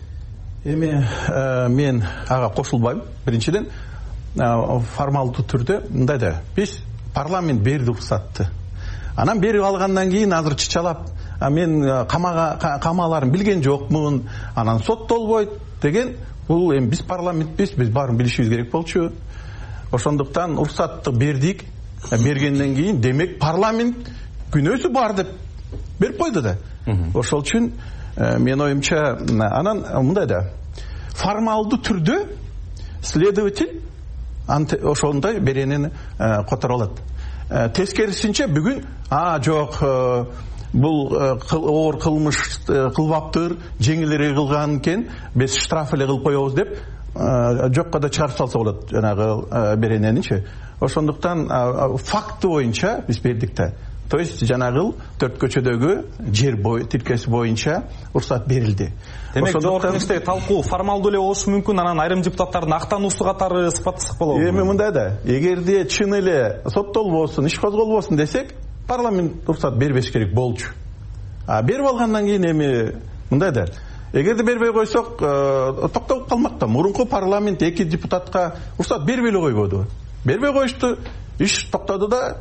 Эми мен ага кошулбайм. Биринчиден, формалдуу түрдө мындай да, биз парламент берди уруксатты. Анан берип алгандан кийин азыр чычалап, мен камаларын билген жокмун, анан соттолбойт деген, бул эми биз парламентпиз, биз баарын билишибиз керек болчу. Ошондуктан уруксатты бердик. Бергенден кийин демек парламент күнөөсү бар деп берип койду да. Ошол үчүн мен оюмча анан мындай да, формалдуу түрдө следователь ошондой беренени которо алат. Тескерисинче бүгүн жок, бул оор кылмыш кылбаптыр, жеңилирээк кылган экен, биз штраф эле кылып коебуз деп жокко да чыгарып салса болот жанагы берененичи. Ошондуктан факты боюнча биз бердик да. То есть жанагы 4 көчөдөгү жер тилкеси боюнча уруксат берилди. Демек Жогорку Кеңештеги талкуу формалдуу эле болушу мүмкүн, анан айрым депутаттардын актануусу катары сыпаттасак болобу? Эми мындай да, эгерде чын эле соттолбосун, иш козголбосун десек, парламент уруксат бербеш керек болчу. Берип алгандан кийин эми мындай да, эгерде бербей койсок, токтоп калмак да. Мурунку парламент 2 депутатка уруксат бербей эле койбоду. Бербей коюшту, иш токтоду да,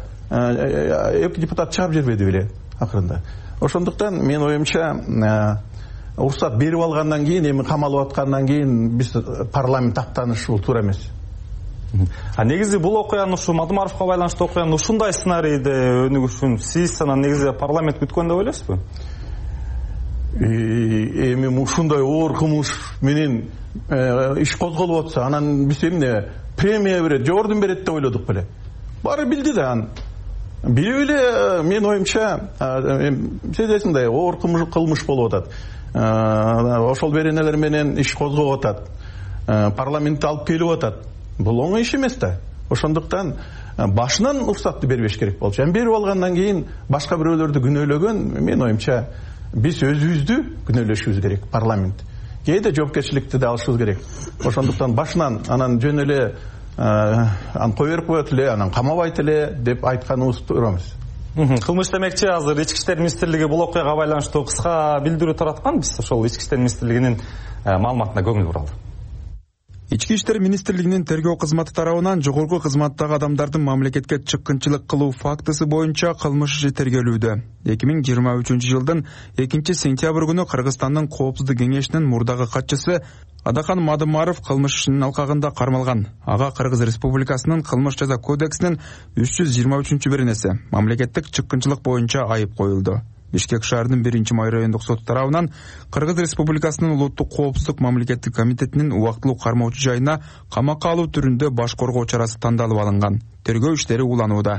2 депутат чыгып жибербеди беле акырында. Ошондуктан мен оюмча уруксат берип алгандан кийин, эми камалып аткандан кийин биз парламент актаныш бул туура эмес. Негизи бул окуянын, ушу Мадымаровго байланыштуу окуянын ушундай сценарийде өнүгүшүн сиз анан негизи парламент күткөн деп ойлойсузбу? Эми ушундай оор кылмыш менен иш козголуп атса, анан биз эмне премия берет, жогордун берет деп ойлодук беле. Баары билди да аны. Билип эле мен оюмча сезесиңдей оор кылмыш болуп атат. Ошол беренелер менен иш козголуп атат. Парламентте алып келип атат. Бул оңой иш эмес да. Ошондуктан башынан уруксатты бербеш керек болчу. Берип алгандан кийин башка бирөөлөрдү күнөөлөгөн, мен оюмча биз өзүбүздү күнөөлөшүбүз керек, парламент. Кээде жоопкерчиликти да алышыбыз керек. Ошондуктан башынан анан жөн эле кой берип коет эле, анан камабайт эле деп айтканыбыз туура эмес. Кылмыш демекчи, азыр Ички иштер министрлиги бул окуяга байланыштуу кыска билдирүү тараткан. Биз ошол Ички иштер министрлигинин маалыматына көңүл буралы. Ички иштер министрлигинин тергөө кызматы тарабынан жогорку кызматтагы адамдардын мамлекетке чыккынчылык кылуу фактысы боюнча кылмыш иши тергелүүдө. 2023 жылдын 2-сентябрь күнү Кыргызстандын Коопсуздук кеңешинин мурдагы катчысы Адахан Мадымаров кылмыш ишинин алкагында кармалган. Ага Кыргыз Республикасынын кылмыш жаза кодексинин 323 беренеси мамлекеттик чыккынчылык боюнча айып коюлду. Бишкек шаарынын 1-май райондук соту тарабынан Кыргыз Республикасынын улуттук коопсуздук мамлекеттик комитетинин убактылуу кармоочу жайына камакка алуу түрүндө баш коргоо чарасы тандалып алынган. Тергөө иштери уланууда.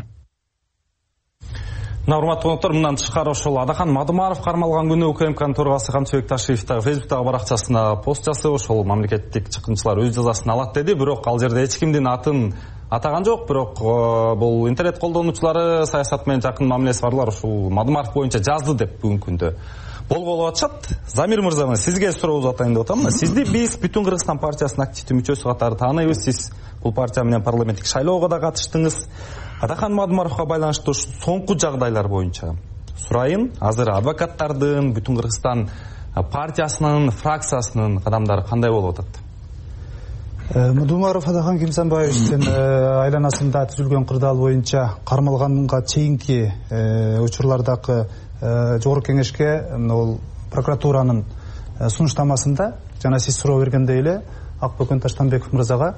Урматтуу коноктор, мындан тышкары ошол Адахан Мадымаров кармалган күнү УКМКнын төрагасы Камчыбек Ташиев Фейсбуктагы баракчасына пост жасап, ошол мамлекеттик чыккынчылар өз жазасын алат деди. Бирок ал жерде эч кимдин атын атаган жок. Бирок бул интернет колдонуучулары, саясат менен жакын мамилеси барлар ушул Мадымаров боюнча жазды деп бүгүнкү күндө болуп атышат. Замир мырза, сизге суроо атайын деп атам. Сизди биз Бүтүн Кыргызстан партиясынын активдүү мүчөсү катары тааныйбыз. Сиз бул партия менен парламенттик шайлоого да катыштыңыз. Адахан Мадумаровго байланыштуу соңку жагдайлар боюнча сурайын. Азыр адвокаттардын, Бүтүн Кыргызстан партиясынын, фракциясынын кадамдары кандай болуп атат? Мадумаров Адахан Кимсанбаевичтин айланасында түзүлгөн кырдаал боюнча кармалганга чейинки учурлардагы жогорку кеңешке ол прокуратуранын сунуштамасында жана сиз суроо бергендей эле Акбөкөн Таштанбеков мырзага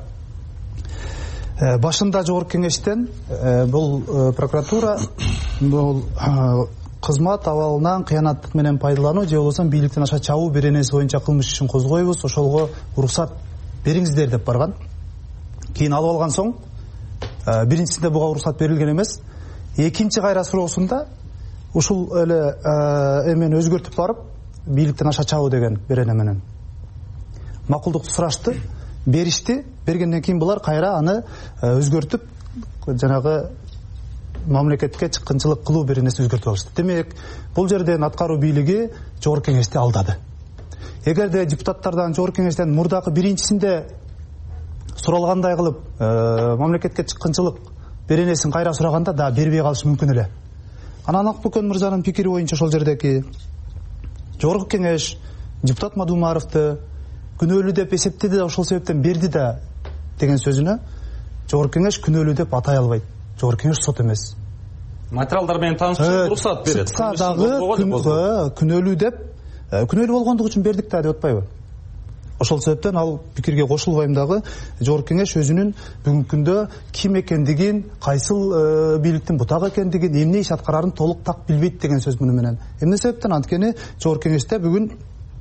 башында жогорку кеңештен бул прокуратура бул кызмат абалынан кыянаттык менен пайдалануу же болбосо бийликтен аша чабуу беренеси боюнча кылмыш ишин козгойбуз, ошолго уруксат бериңиздер деп барган. Кийин алып алган соң биринчисинде буга уруксат берилген эмес. Экинчи кайра суроосунда ушул эле эмени өзгөртүп барып бийликтен аша чабуу деген берене менен макулдукту сурашты, беришти. Бергенден кийин булар кайра аны өзгөртүп жанагы мамлекетке чыккынчылык кылуу беренеси өзгөртүп алышты. Демек, бул жерден аткаруу бийлиги жогорку кеңешти алдады. Эгерде депутаттардан жогорку кеңештен мурдакы биринчисинде суралгандай кылып мамлекетке чыккынчылык беренесин кайра сураганда да бербей калышы мүмкүн эле. Анан Акбөкөн мырзанын пикири боюнча ошол жердеги жогорку кеңеш депутат Мадумаровду күнөөлүү деп эсептеди да ошол себептен берди да деген сөзүнө жогорку кеңеш күнөөлүү деп атай албайт. Жогорку кеңеш сот эмес. Материалдар менен таанышып уруксат берет. Дагы күнөөлүү деп күнөөлүү болгондугу үчүн бердик да деп атпайбы? Ошол себептен ал пикирге кошулбайм. Дагы жогорку кеңеш өзүнүн бүгүнкү күндө ким экендигин, кайсыл бийликтин бутагы экендигин, эмне иш аткарарын толук так билбейт деген сөз муну менен. Эмне себептен? Анткени жогорку кеңеште бүгүн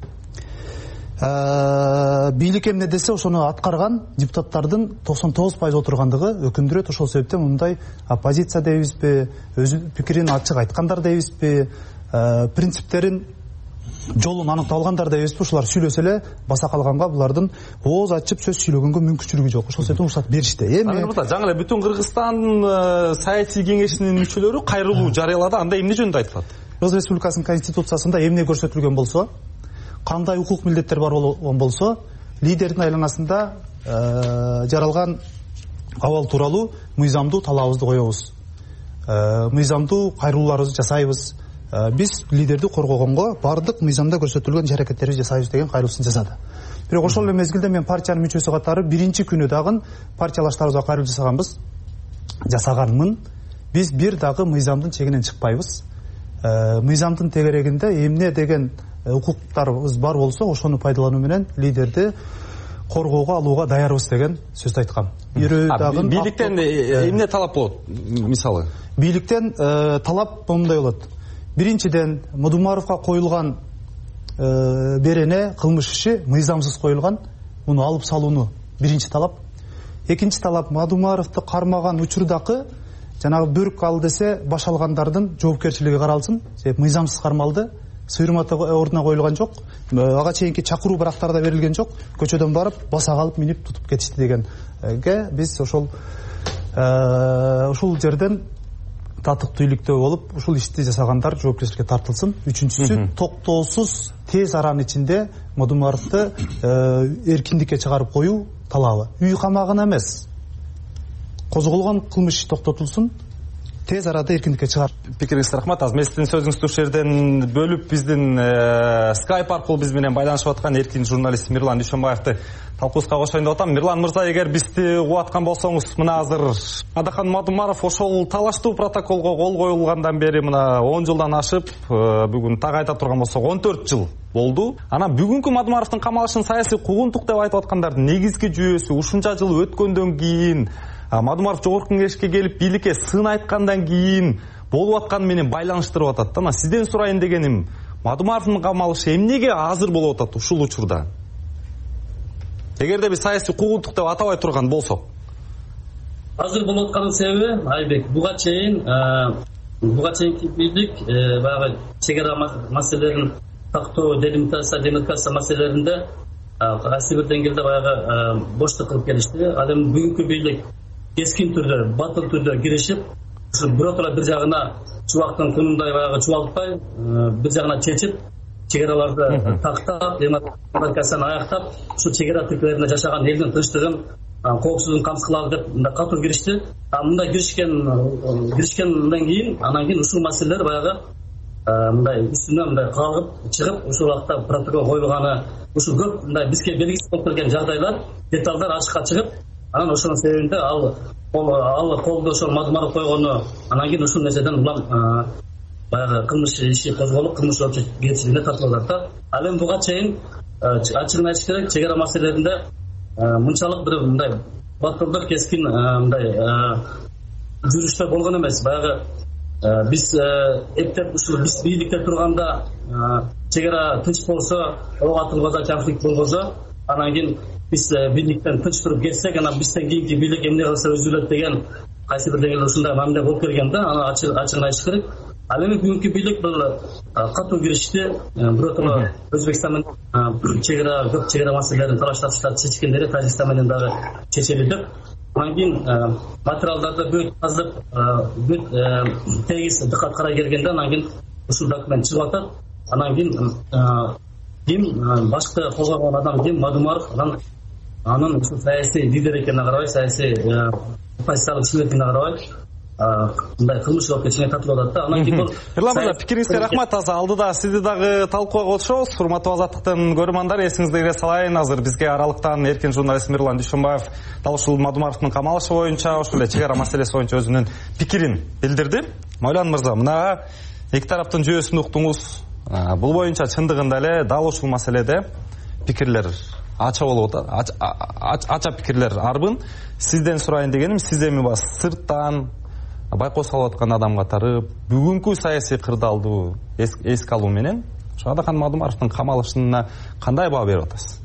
бийлик эмне десе ошону аткарган депутаттардын 99% отургандыгы өкүндүрөт. Ошол себептен мындай оппозиция дейбизби, өзү пикирин ачык айткандар дейбизби, принциптерин жолун аныктап алгандар дейбизби, ушулар сүйлөсө эле баса калганга булардын ооз ачып сөз сүйлөгөнгө мүмкүнчүлүгү жок. Ошол себептен уруксат беришти. Эми жаңы эле Бүтүн Кыргызстан саясий кеңешинин мүчөлөрү кайрылуу жарыялады. Анда эмне жөнүндө айтылат? Кыргыз Республикасынын конституциясында эмне көрсөтүлгөн болсо, кандай укук милдеттер бар болгон болсо, лидердин айланасында жаралган абал тууралуу мыйзамдуу талабыбызды коебуз. Мыйзамдуу кайрылууларыбызды жасайбыз. Биз лидерди коргогонго бардык мыйзамда көрсөтүлгөн аракеттерибизди жасайбыз деген кайрылуусун жасады. Бирок ошол эле мезгилде мен партиянын мүчөсү катары биринчи күнү дагы партиялаштарыбызга кайрылуу жасаганмын. Биз бир дагы мыйзамдын чегинен чыкпайбыз. Мыйзамдын тегерегинде эмне деген укуктарыбыз бар болсо, ошону пайдалануу менен лидерди коргоого алууга даярбыз деген сөздү айткам. Бийликтен эмне талап болот? Мисалы, бийликтен талап мындай болот. Биринчиден, Мадумаровго коюлган берене, кылмыш иши мыйзамсыз коюлган. Муну алып салууну биринчи талап. Экинчи талап, Мадумаровду кармаган учурдагы жанагы бөрк ал десе баш алгандардын жоопкерчилиги каралсын. Себеп мыйзамсыз кармалды. Сыйырматы ордуна коюлган жок. Ага чейинки чакыруу барактарда берилген жок. Көчөдөн барып баса калып минип тутуп кетишти дегенге биз ошол жерден татыктуу иликтөө болуп, ушул ишти жасагандар жоопкерчиликке тартылсын. Үчүнчүсү, токтоосуз тез аранын ичинде Мадумаровду эркиндикке чыгарып коюу талабы. Үй камагына эмес, козголгон кылмыш токтотулсун, тез арада эркиндикке чыгар. Пикириңизге рахмат. Аз сиздин сөзүңүздү ушул жерден бөлүп биздин Skype аркылуу биз менен байланышып аткан эркин журналист Мирлан Дүйшөнбаевди талкуубузга кошоюн деп атам. Мирлан мырза, эгер бизди угуп аткан болсоңуз, мына азыр Адахан Мадумаров ошол талаштуу протоколго кол коюлгандан бери мына 10 жылдан ашып, бүгүн так айта турган болсок 14 жыл болду. Анан бүгүнкү Мадумаровдун камалышын саясий куугунтук деп айтып аткандардын негизги жүйөсү ушунча жыл өткөндөн кийин Мадумаров жогорку кеңешке келип бийликке сын айткандан кийин болуп атканы менен байланыштырып атат да. Сизден сурайын дегеним, Мадумаровдун камалышы эмнеге азыр болуп атат ушул учурда? Эгерде биз саясий куугунтук деп атабай турган болсок. Азыр болуп атканын себеби Айбек, буга чейинки бийлик баягы чек ара маселелерин тактоо, демаркация маселелеринде кайсы бир деңгээлде баягы боштук кылып келишти. Ал эми бүгүнкү бийлик кескин түрдө, батыл түрдө киришип, ушу биротура бир жагына чубактын кунундай баягы чубалтпай, бир жагына чечип, чегараларды тактап, демаркацияны аяктап, ушу чегара тилкелеринде жашаган элдин тынчтыгын, коопсуздугун камсыздалалы деп мындай катуу киришти. Мындай киришкенден кийин, анан кийин ушул маселелер баягы мындай үстүнө мындай калгып чыгып, ушул убакта протокол коюлганы, ушул көп мындай бизге белгисиз болуп келген жагдайлар, деталдар ачыкка чыгып, анан ошонун себебинде ал колду ошол Мадумаров койгону, анан кийин ушул нерседен улам баягы кылмыш иши козголуп, кылмыш жоопкерчилигине тартылат да. Ал эми буга чейин ачыгын айтыш керек, чегара маселелеринде мынчалык бир мындай батылдык, кескин мындай жүрүштөр болгон эмес. Баягы биз эптеп ушул биз бийликте турганда чегара тынч болсо, ок атылбаса, конфликт болбосо, анан кийин биз бийликтен тынч туруп кетсек, анан бизден кийинки бийлик эмне кылса үзүлөт деген кайсы бир деңгээлде ушундай мамиле болуп келген да. Аны ачыгын айтыш керек. Ал эми бүгүнкү бийлик бул катуу киришти. Биротоло Өзбекстан менен чегара көп чегара маселелерин талашташып чечкендери Тажикстан менен дагы чечели деп. Анан кийин материалдарды бүт жазып, бүт тегиз дыккат карай келгенде, анан кийин ушул документ чыгып атат. Анан кийин ким башкы колгогон адам ким? Мадумаров. Анын ушул саясий лидер экенине карабай, саясий оппозициялык киши экенине карабай, мындай кылмыш жоопкерчилигине тартылып атат да. Анан кийин бул Эрлан мырза, пикириңизге рахмат. Азыр алдыда сизди дагы талкууга кошобуз. Урматтуу Азаттыктын көрөрмандар, эсиңизде кире салайын, азыр бизге аралыктан эркин журналист Мирлан Дүйшөнбаев дал ушул Мадумаровдун камалышы боюнча, ошол эле чегара маселеси боюнча өзүнүн пикирин билдирди. Майлан мырза, мына эки тараптын жүйөсүн уктуңуз. Бул боюнча чындыгында эле дал ушул маселеде пикирлер ача болуп атат. Ача пикирлер арбын. Сизден сурайын дегеним, сиз эми сырттан байкоо салып аткан адам катары бүгүнкү саясий кырдаалды эске алуу менен Адахан Мадумаровдун камалышына кандай баа берип атасыз?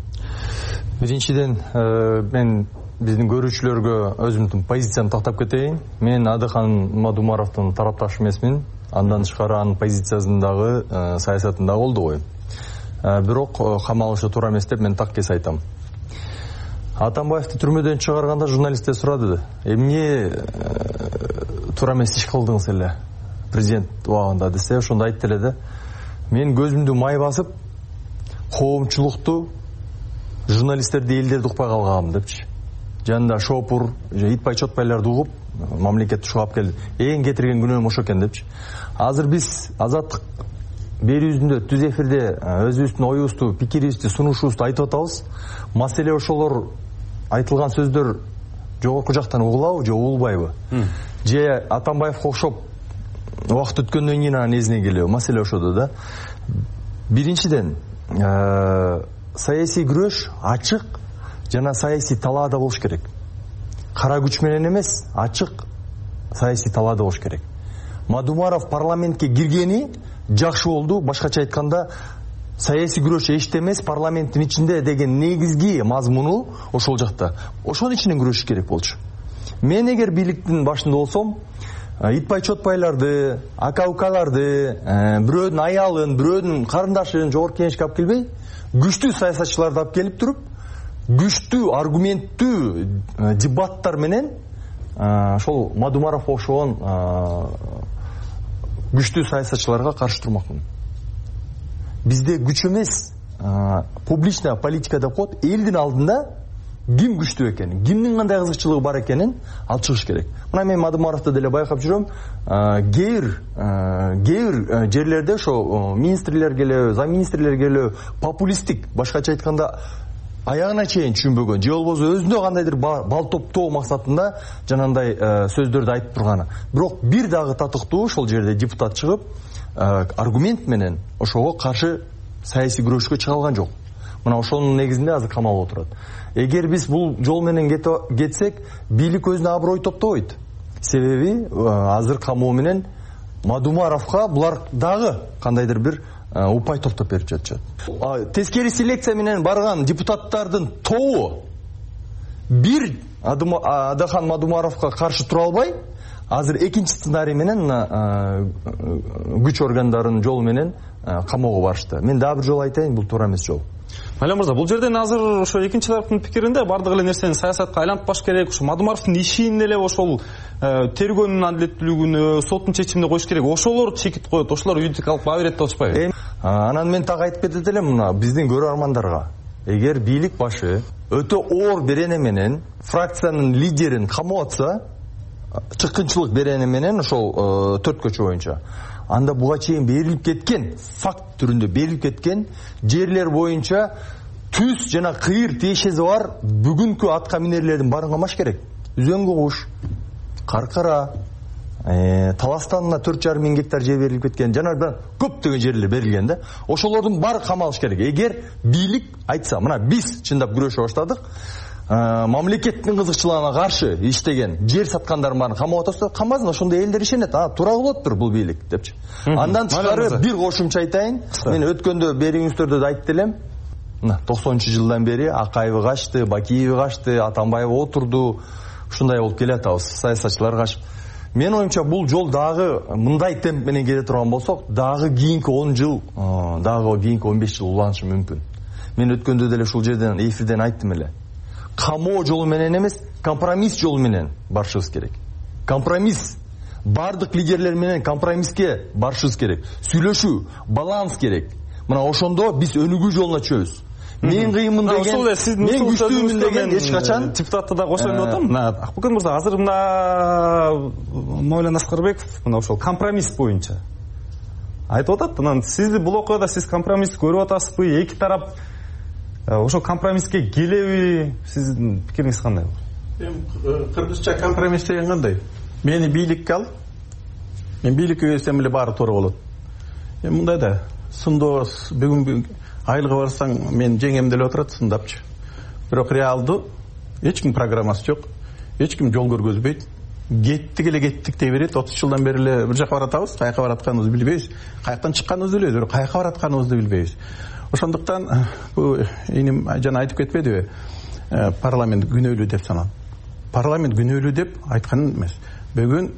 Биринчиден, мен биздин көрүүчүлөргө өзүмдүн позициямды тактап кетейин. Мен Адахан Мадумаровдун тарапташы эмесмин. Андан тышкары анын позициясындагы саясатында колдобойм. Бирок камалышы туура эмес деп мен так кес айтам. Атамбаевди түрмөдөн чыгарганда журналисттер сурады: эмне туура эмес иш кылдыңыз эле президент убагында десе, ошондо айтты эле да: мен көзүмдү май басып, коомчулукту, журналисттерди, элдерди укпай калгам депчи. Жанында шопур, итпай чотпайларды угуп, мамлекетти шугап келди. Эң кетирген күнөөм ошо экен депчи. Азыр биз Азаттык берүүбүздө түз эфирде өзүбүздүн оюбузду, пикирибизди, сунушубузду айтып атабыз. Маселе ошолор айтылган сөздөр жогорку жактан угулабы же угулбайбы? Же Атамбаевге окшоп убакыт өткөндөн кийин анын эзине келеби? Маселе ошодо да. Биринчиден, саясий күрөш ачык жана саясий талаада болуш керек. Кара күч менен эмес, ачык саясий талаада болуш керек. Мадумаров парламентке киргени жакшы болду. Башкача айтканда, саясий күрөш эчте эмес, парламенттин ичинде деген негизги мазмуну ошол жакта. Ошонун ичинен күрөшүш керек болчу. Мен эгер бийликтин башында болсом, итпай чотпайларды, ака-укаларды, бирөөнүн аялын, бирөөнүн карындашын жогорку кеңешке алып келбей, күчтүү саясатчыларды алып келип туруп, күчтүү, аргументтүү дебаттар менен ошол Мадумаров окшогон күчтүү саясатчыларга каршы турмакмын. Бизде күч эмес, публичная политика деп коет, элдин алдында ким күчтүү экенин, кимдин кандай кызыкчылыгы бар экенин алып чыгыш керек. Мына мен Мадумаровду деле байкап жүрөм. Кээ жерлерде ошо министрлер келеби, замминистрлер келеби, популисттик, башкача айтканда аягына чейин түшүнбөгөн, же болбосо өзүнө кандайдыр бал топтоо максатында жанандай сөздөрдү айтып турганы. Бирок бир дагы татыктуу ошол жерде депутат чыгып, аргумент менен ошого каршы саясий күрөшкө чыга алган жок. Мына ошонун негизинде азыр камалып отурат. Эгер биз бул жол менен кетсек, бийлик өзүнө аброй топтобойт. Себеби азыр камоо менен Мадумаровго булар дагы кандайдыр бир упай топтоп берип жатышат. Тескери селекция менен барган депутаттардын тобу бир Адахан Мадумаровго каршы тура албай, азыр экинчи сценарий менен күч органдарынын жолу менен камоого барышты. Мен дагы бир жолу айтайын, бул туура эмес жол. Малем мырза, бул жерден азыр ошо экинчи тараптын пикиринде бардык эле нерсени саясатка айлантпаш керек, ошо Мадумаровдун ишин эле ошол тергөөнүн адилеттүүлүгүнө, соттун чечимине коюш керек. Ошолор чекит коет, ошолор юридикалык баа берет деп атышпайбы? Анан мен так айтып кетет элем мына биздин көрөрмандарга. Эгер бийлик башы өтө оор берене менен фракциянын лидерин камап атса, чыккынчылык берене менен ошол 4 көчө боюнча, анда буга чейин берилип кеткен, факт түрүндө берилип кеткен жерлер боюнча түз жана кыйыр тиешеси бар бүгүнкү атка минерлердин баарын камаш керек. Үзөң кугуш, Каркара, Таластанына 4,5 миң гектар жер берилип кеткен, жана көптөгөн жерлер берилген да. Ошолордун баары камалыш керек. Эгер бийлик айтса, мына биз чындап күрөшө баштадык, мамлекеттин кызыкчылыгына каршы иштеген жер саткандардын баарын камап атса, камбасын, ошондой элдер ишенет. Туура болоптур бул бийлик депчи. Андан тышкары бир кошумча айтайын. Мен өткөндө бериңиздерде да айтып элем. 90-жылдан бери Акаевы качты, Бакиевы качты, Атамбаев отурду. Ушундай болуп келатабыз, саясатчылар качып. Мен оюмча бул жол дагы мындай темп менен келе турган болсок, дагы кийинки 10 жыл, дагы кийинки 15 жыл уланышы мүмкүн. Мен өткөндө деле ушул жерден эфирден айттым эле. Камоо жолу менен эмес, компромисс жолу менен барышыбыз керек. Компромисс. Бардык лидерлер менен компромисске барышыбыз керек. Сүйлөшүү, баланс керек. Мына ошондо биз өнүгүү жолуна чөбүз. Мен кыйынмын деген, мен күчтүүмүн деген эч качан депутатты да кошоюн деп атам. Акбөкен мырза, азыр мына Мойлан Аскарбеков мына ошол компромисс боюнча айтып атат. Анан сизди бул окуяда сиз компромисс көрүп атасызбы? Эки тарап ошол компромисске келеби? Сиздин пикириңиз кандай? Кыргызча компромисс деген кандай? Мени бийликке ал, мен бийликке келсем эле баары туура болот. Мындай да, сындоос бүгүн айлыга барсаң мен жеңем деле отурат сындапчы. Бирок реалдуу эч ким программасы жок, эч ким жол көргөзбөйт. Кеттик эле кеттик дей берет. 30 жылдан бери эле бир жака баратабыз, каяка баратканыбызды билбейбиз. Каяктан чыкканыбызды билебиз, бирок каяка баратканыбызды билбейбиз. Ошондуктан бул иним жана айтып кетпедиби? Парламент күнөөлүү деп саналат. Парламент күнөөлүү деп айткан эмес. Бүгүн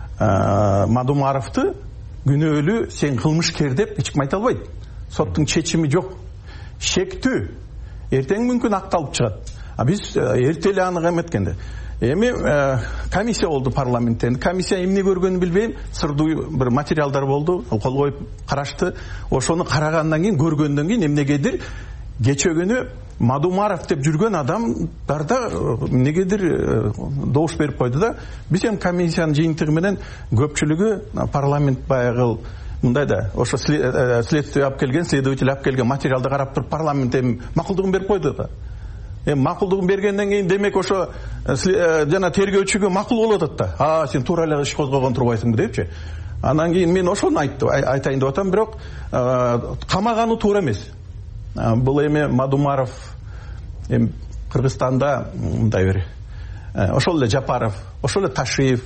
Мадумаровду күнөөлүү, сен кылмышкер деп эч ким айта албайт. Соттун чечими жок. Шектүү. Эртең мүмкүн акталып чыгат. Биз эрте эле аны эметкенде. Эми комиссия болду парламентте. Комиссия эмне көргөнүн билбейм, сырдуу бир материалдар болду, кол коюп карашты. Ошону карагандан кийин, көргөндөн кийин эмнегедир кечөгөнү Мадумаров деп жүргөн адамдарда эмнегедир добуш берип койду да. Биз эми комиссиянын жыйынтыгы менен көпчүлүгү парламент баягы мындай да, ошо следствие алып келген, следователь алып келген материалды карап туруп парламент эми макулдугун берип койду да. Макулдугун бергенден кийин демек ошо жана тергөөчүгө макул болуп атат да. Сен туура эле иш козгогон турбайсыңбы депчи. Андан кийин мен ошону айтайын деп атам, бирок камаганы туура эмес. Бул эми Мадумаров эми Кыргызстанда мындай бир ошол эле Жапаров, ошол эле Ташиев,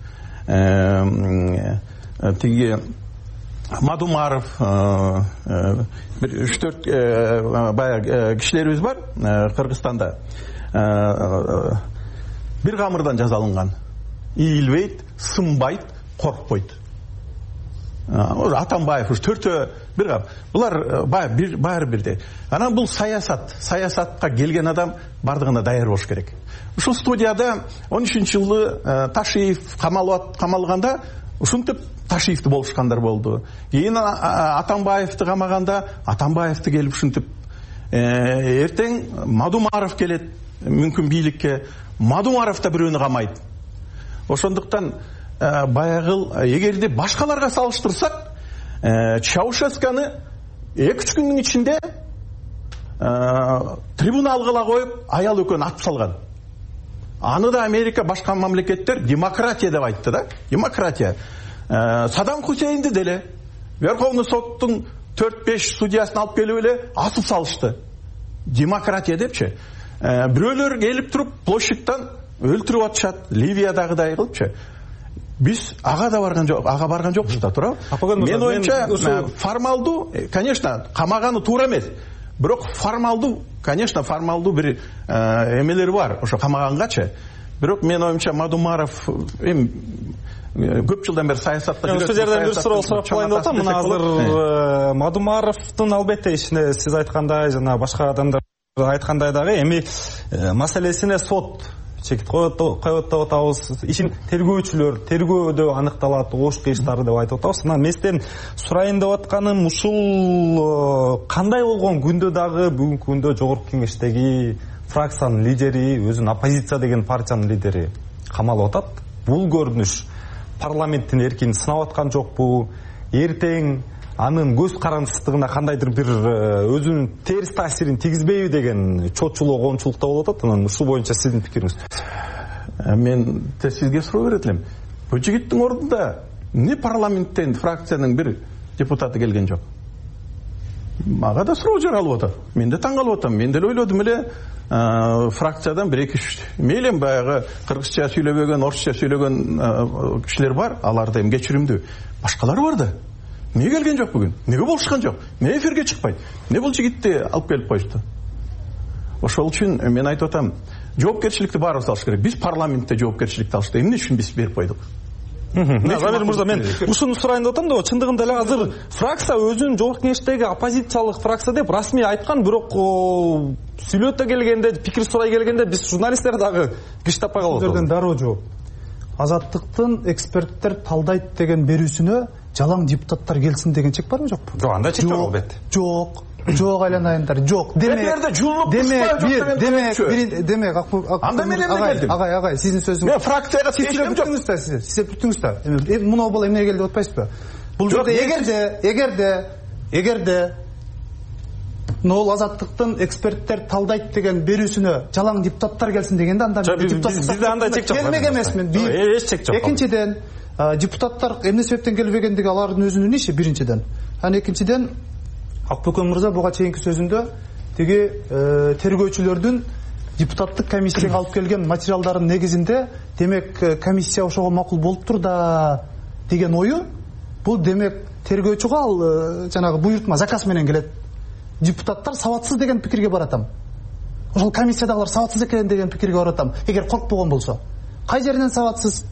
тиги Мадумаров, бир 3-4 баягы кишилерибиз бар Кыргызстанда. Бир камырдан жазалынган. Ийилбейт, сынбайт, коркпойт. Атамбаев уж 4 бир кап. Булар баары бирдей. Анан бул саясатка келген адам бардыгына даяр болуш керек. Ушул студияда 13-жылы Ташиев камалганда ушинтип Ташиевди болушкандар болду. Кийин Атамбаевди камаганда Атамбаевди келип ушинтип. Эртең Мадумаров келет мүмкүн бийликке. Мадумаров да бирөөнү камайт. Ошондуктан баягыл эгерде башкаларга салыштырсак, Чаушесканы 2-3 күндүн ичинде трибуналга коюп, аял экөөнү атып салган. Аны да Америка, башка мамлекеттер демократия деп айтты да. Демократия. Саддам Хусейнди деле Верховный соттун 4-5 судьясын алып келип эле асып салышты. Демократия депчи. Бирөөлөр келип туруп площадьтан өлтүрүп атышат, Ливиядагыдай кылыпчы. Биз ага барган жокпуз да, туура. Мен оюмча формалдуу, конечно, камаганы туура эмес. Бирок формалдуу, конечно, формалдуу бир эмелери бар. Ошо камагангачы бирок менин оюмча Мадумаров эми көп жылдан бери саясатта жүрөт. Ушул жерден бир суроо сурап коеюн деп атам. Мына азыр Мадумаровдун албетте ичинде сиз айткандай жана башка адамдар айткандай дагы эми маселесине сот чекит коет деп атабыз. Ишин тергөөдө аныкталат, ош кыйыштары деп айтып атабыз. Мына мен сизден сурайын деп атканым ушул кандай болгон күндө дагы бүгүнкү күндө жогорку кеңештеги фракциянын лидери, өзүн оппозиция деген партиянын лидери камалып атат. Бул көрүнүш парламенттин эркин сынап аткан жокпу? Эртең анын көз карандысыздыгына кандайдыр бир өзүнүн терс таасирин тийгизбейби деген чочулоо коомчулукта болуп атат. Анан ушул боюнча сиздин пикириңиз? Мен сизге суроо берет элем. Бул жигиттин ордунда эмне парламенттен фракциянын бир депутаты келген жок? Мага да суроо жаралып атат. Мен да таң калып атам. Мен деле ойлодум эле фракциядан бир эки үч мейлен баягы кыргызча сүйлөбөгөн, орусча сүйлөгөн кишилер бар, алар да эми кечиримдүү. Башкалар бар да. Эмне келген жок бүгүн? Эмнеге болушкан жок? Эмне эфирге чыкпайт? Эмне бул жигитти алып келип коюшту? Ошол үчүн мен айтып атам, жоопкерчиликти баарыбыз алыш керек. Биз парламентте жоопкерчиликти алышты. Эмне үчүн биз берип койдук? Замир мырза, мен ушуну сурайын деп атам да, чындыгында эле азыр фракция өзүн жогорку кеңештеги оппозициялык фракция деп расмий айткан, бирок сүйлөтө келгенде, пикир сурай келгенде биз журналисттер дагы киш таппай калып атабыз. Дароо жооп. Азаттыктын эксперттер талдайт деген берүүсүнө жалаң депутаттар келсин деген чек барбы жокпу? Жок, андай чек жок албетте. Жок айланайындар, жок. Демек, анда мен эмне келдим? Агай, сиздин сөзүңүз. Мен фракцияга чечилем жок. Сиз бүтүңүз да. Муну боло эмне келди деп атпайсызбы? Бул жерде эгерде Нол азаттыктын эксперттер талдайт деген берүүсүнө жалаң депутаттар келсин дегенде анда бизде андай чек жок. Келмек эмесмин. Эч чек жок. Экинчиден, депутаттар эмне себептен келбегендиги алардын өзүнүн иши биринчиден. Анан экинчиден Акбөкөн мырза буга чейинки сөзүндө тиги тергөөчүлөрдүн депутаттык комиссияга алып келген материалдардын негизинде демек комиссия ошого макул болуптур да деген ою, бул демек тергөөчүгө ал жанагы буйртма, заказ менен келет. Депутаттар сабатсыз деген пикирге баратам. Ошол комиссиядагылар сабатсыз экен деген пикирге баратам. Эгер коркпогон болсо, кай жеринен сабатсыз?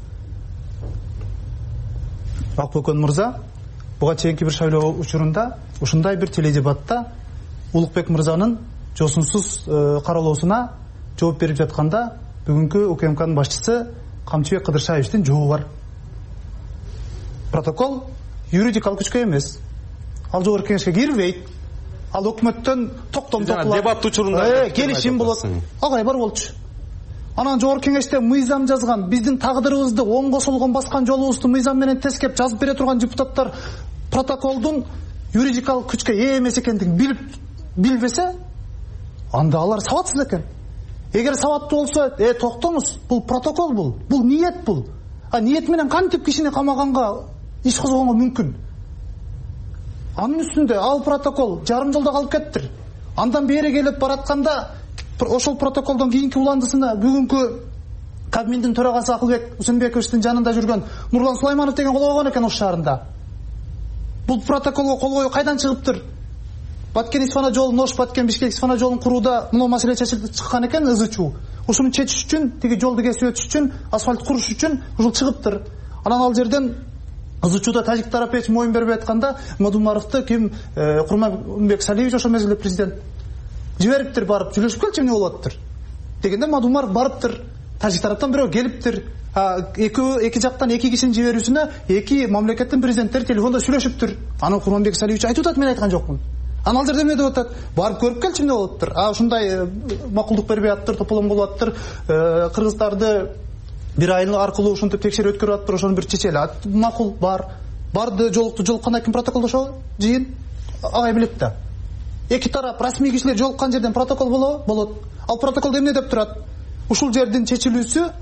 Акбөкөн мырза буга чейинки бир шайлоо учурунда ушундай бир теледебатта Улукбек мырзанын жосунсуз каралоосуна жооп берип жатканда бүгүнкү УКМКнын башчысы Камчыбек Кыдыршаевдин жообу бар. Протокол юридикалык күчкө эмес. Ал жогорку кеңешке кирбейт. Ал өкмөттөн токтомдоклар. Дебат учурунда келишим болот. Агай бар болчу. Анан жогорку кеңеште мыйзам жазган, биздин тагдырыбызды оңго солгон баскан жолубузду мыйзам менен тескеп жазып бере турган депутаттар протоколдун юридикалык күчкө ээ эмес экендигин билбесе, анда алар сабатсыз экен. Эгер сабаттуу болсо, токтоңуз, бул протокол бул ниет бул. Ниет менен кантип кишини камаганга иш козгонго мүмкүн? Анын үстүндө ал протокол жарым жолдо калып кеттир. Андан бери келип баратканда ошол протоколдон кийинки уландысына бүгүнкү Кабминдин төрагасы Акылбек Усенбековичтин жанында жүргөн Нурлан Сулайманов деген кол койгон экен ош шаарында. Бул протоколго кол коюу кайдан чыгыптыр? Баткен-Исфана жолун, Ош-Баткен-Бишкек-Исфана жолун курууда мына маселе чечилип чыккан экен ызычуу. Ушуну чечиш үчүн, тиги жолду кесип өтүш үчүн, асфальт куруш үчүн ушул чыгыптыр. Анан ал жерден ызычууда тажик тарапы эч моюн бербей атканда Мадумаровду ким Курманбек Салиевич ошол мезгилде президент жибериптир, барып сүйлөшүп келчи эмне болуп атыптыр дегенде Мадумаров барыптыр. Тажик тараптан бирөө келиптир. Эки жактан эки кишинин жиберүүсүнө эки мамлекеттин президенттери телефондо сүйлөшүптүр. Анан Курманбек Салиевич айтып атат, мен айткан жокмун. Анан ал жерде эмне деп атат? Барып көрүп келчи эмне болуп атыптыр. Ушундай макулдук бербей атыптыр, тополом болуп атыптыр. Кыргыздарды бир айыл аркылуу ушинтип текшерип өткөрүп атыптыр, ошону бир чечели. Макул барды жолукканда ким протоколдошобу? Жыйын агай билет да. Эки тарап расмий кишилер жолуккан жерден протокол болот. Ал протоколдо эмне деп турат? Ушул жердин чечилүүсү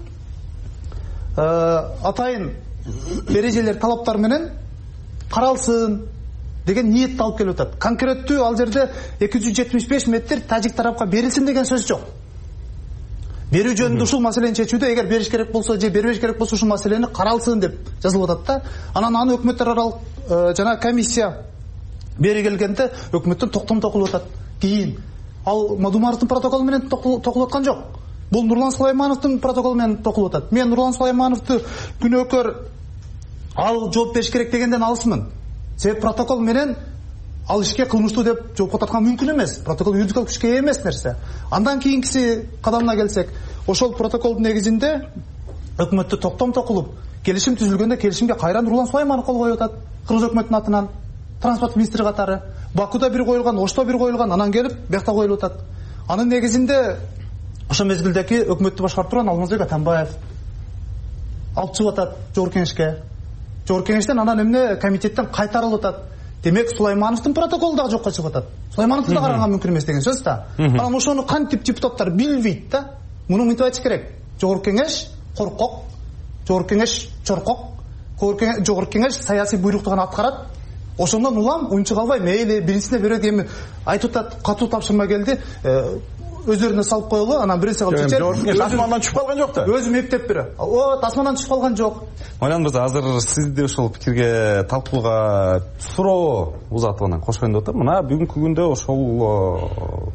атайын эрежелер, талаптар менен каралсын деген ниетти алып келип атат. Конкреттүү ал жерде 275 метр тажик тарапка берилсин деген сөз жок. Берүү жөнүндө ушул маселени чечүүдө эгер бериш керек болсо же бербеш керек болсо ушул маселени каралсын деп жазылып атат да. Анан аны өкмөттөр аралык жана комиссия бери келгенде өкмөттөн токтом токулуп атат. Кийин ал Мадумаровдун протоколу менен токулуп аткан жок. Бул Нурлан Сулаймановдун протоколу менен токулуп атат. Мен Нурлан Сулаймановду күнөөкөр ал жооп бериш керек дегенден алысмын. Себеп протокол менен ал ишке кылмыштуу деп жоопко тарткан мүмкүн эмес. Протокол юридикалык күчкө ээ эмес нерсе. Андан кийинкиси кадамына келсек, ошол протоколдун негизинде өкмөттө токтом токулуп, келишим түзүлгөндө келишимге кайра Нурлан Сулайманов кол коюп атат. Кыргыз өкмөтүнүн атынан транспорт министри катары. Бакуда бир коюлган, Ошто бир коюлган, анан келип биякта коюлуп атат. Анын негизинде ошол мезгилдеги өкмөттү башкарып турган Алмазбек Атамбаев алып чыгып атат Жогорку Кеңешке. Жогорку Кеңештен анан эмне комитеттен кайтарылып атат. Демек Сулаймановдун протоколу дагы жокко чыгып атат. Сулаймановду да караганга мүмкүн эмес деген сөз да. Анан ошону кантип депутаттар билбейт да. Муну мынтип айтыш керек. Жогорку Кеңеш коркок, Жогорку Кеңеш чоркок, Жогорку Кеңеш саясий буйрукту гана аткарат. Ошондон улам уюнчук албай мейли биринчисине берет. Эми айтып атат, катуу тапшырма келди. Өздөрүнө салып коелу, анан биринчи кылып чечет. Асмандан түшүп калган жок да. Өзүм эптеп берем. Асмандан түшүп калган жок. Ойлан мырза, азыр сизди ошол пикирге талкууга суроо узатып анан кошоюн деп атам. Мына бүгүнкү күндө ошол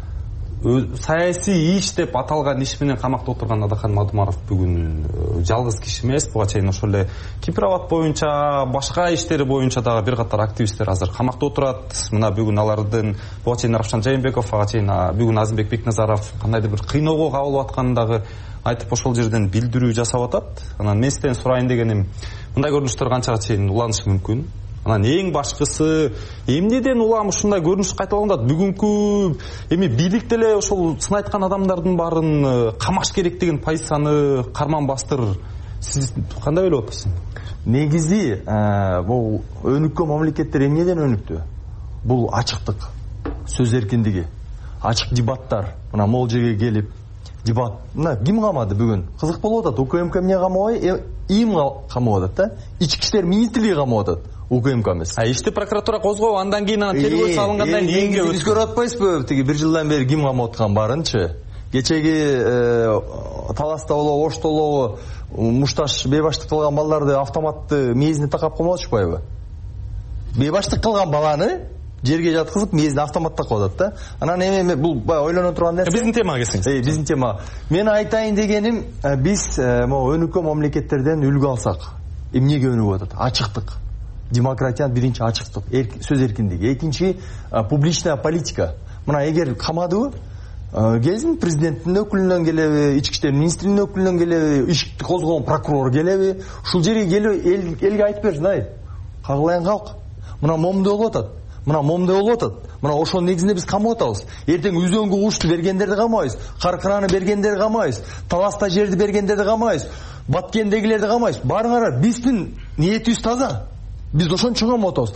саясий иш деп аталган иш менен камакта отурган Адахан Мадумаров бүгүн жалгыз киши эмес. Буга чейин ошол эле Кипроват боюнча, башка иштери боюнча дагы бир катар активисттер азыр камакта отурат. Мына бүгүн алардын буга чейин Равшан Жайымбеков, ага чейин бүгүн Азимбек Бекназаров кандайдыр бир кыйноого кабылып атканын дагы айтып ошол жерден билдирүү жасап атат. Анан мен сизден сурайын дегеним, мындай көрүнүштөр канчага чейин уланышы мүмкүн? Анан эң башкысы, эмнеден улам ушундай көрүнүш кайталанат? Бүгүнкү эми бийлик деле ошол сын айткан адамдардын баарын камаш керек деген позицияны карман бастыр. Сиз кандай ойлоп атасыз? Негизи бул өнүккөн мамлекеттер эмнеден өнүктү? Бул ачыктык, сөз эркиндиги, ачык дебаттар. Мына могул жерге келип дебат. Мына ким камады бүгүн? Кызык болуп атат. УКМК эмне камабай, ИИМ камап атат да. Ички иштер министрлиги камап атат. УКМК эмес. Ишти прокуратура козгоп, андан кийин тергөө салынгандан кийинге биз көрүп атпайсызбы? Тиги бир жылдан бери ким камап аткан барынчы? Кечеги таласта болобу, Оштолобу мушташ бейбаштык кылган балдарды автоматты мээзине такап коюп атышпайбы? Бейбаштык кылган баланы жерге жаткызып мээзине автомат такап атат да. Анан эми бул ойлоно турган нерсе. Биздин темага келсеңиз. Биздин тема. Мен айтайын дегеним, биз могу өнүккөн мамлекеттерден үлгү алсак, эмнеге өнүгүп атат? Ачыктык. Демократия биринчи ачыктык, сөз эркиндиги. Экинчи публичная политика. Мына эгер камадыбы, келсин президенттин өкүлүнөн келеби, ички иштер министринин өкүлүнөн келеби, ишти козгогон прокурор келеби, ушул жерге келип элге айтып берсин, ай, кагылайын калк. Мына момундай болуп атат. Мына момундай болуп атат. Мына ошол негизинде биз камап атабыз. Эртең үзөңгү кушту бергендерди камайбыз, каркыраны бергендерди камайбыз, таласта жерди бергендерди камайбыз, Баткендегилерди камайбыз. Барыңар, биздин ниетибиз таза. Биз ошончо камап атабыз.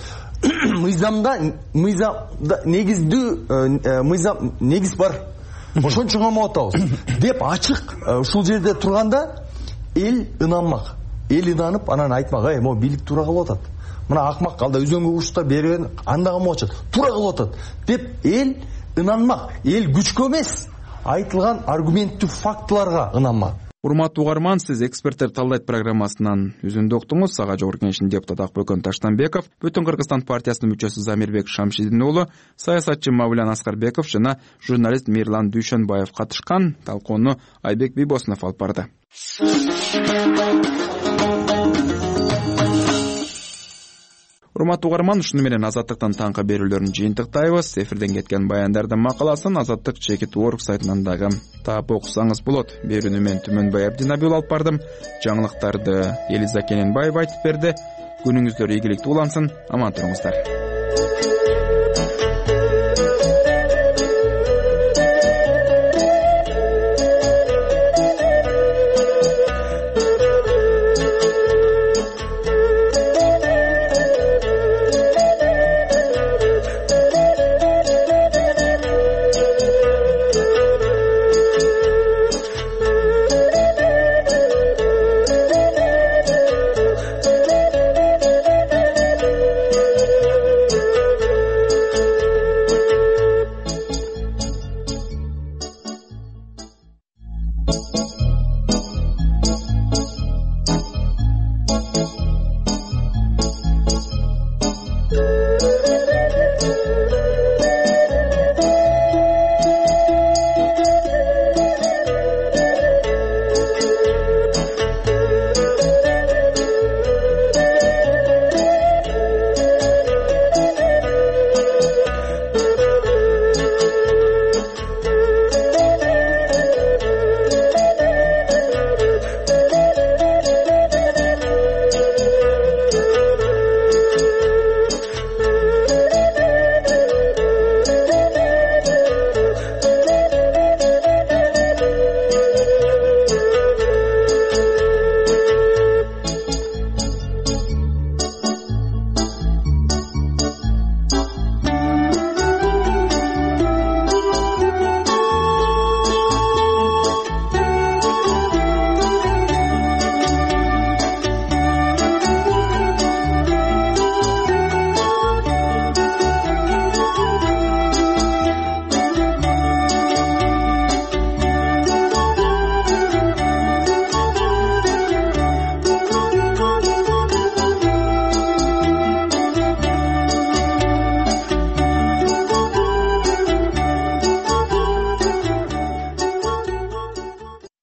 Мыйзамда негиз бар. Ошончо камап атабыз деп ачык ушул жерде турганда эл ынанмак. Эл ынанып анан айтмак, ай, могу бийлик туура кылып атат. Мына акмак алда үзөңгү куштар берген, анда камап атат. Туура кылып атат деп эл ынанмак. Эл күчкө эмес, айтылган аргументтүү фактыларга ынанмак. Урматтуу угарман, сиз эксперттер талдайт программасынан үзүндү уктуңуз. Сага Жогорку Кеңештин депутаты Акбөкөн Таштанбеков, Бүтүн Кыргызстан партиясынын мүчөсү Замирбек Шамшидин уулу, саясатчы Мавлян Аскарбеков жана журналист Мирлан Дүйшөнбаев катышкан. Талкууну Айбек Бийбосунов алып барды. Урматтуу угарман, ушуну менен Азаттыктын таңкы берүүлөрүн жыйынтыктайбыз. Эфирден кеткен баяндардын макаласын Азаттык /org сайтынан дагы таап окусаңыз болот. Берүүнү мен Түмөнбай Абдинабиул алып бардым. Жаңылыктарды Элиза Кененбаева айтып берди. Күнүңүздөр ийгиликтүү улансын. Аман туруңуздар.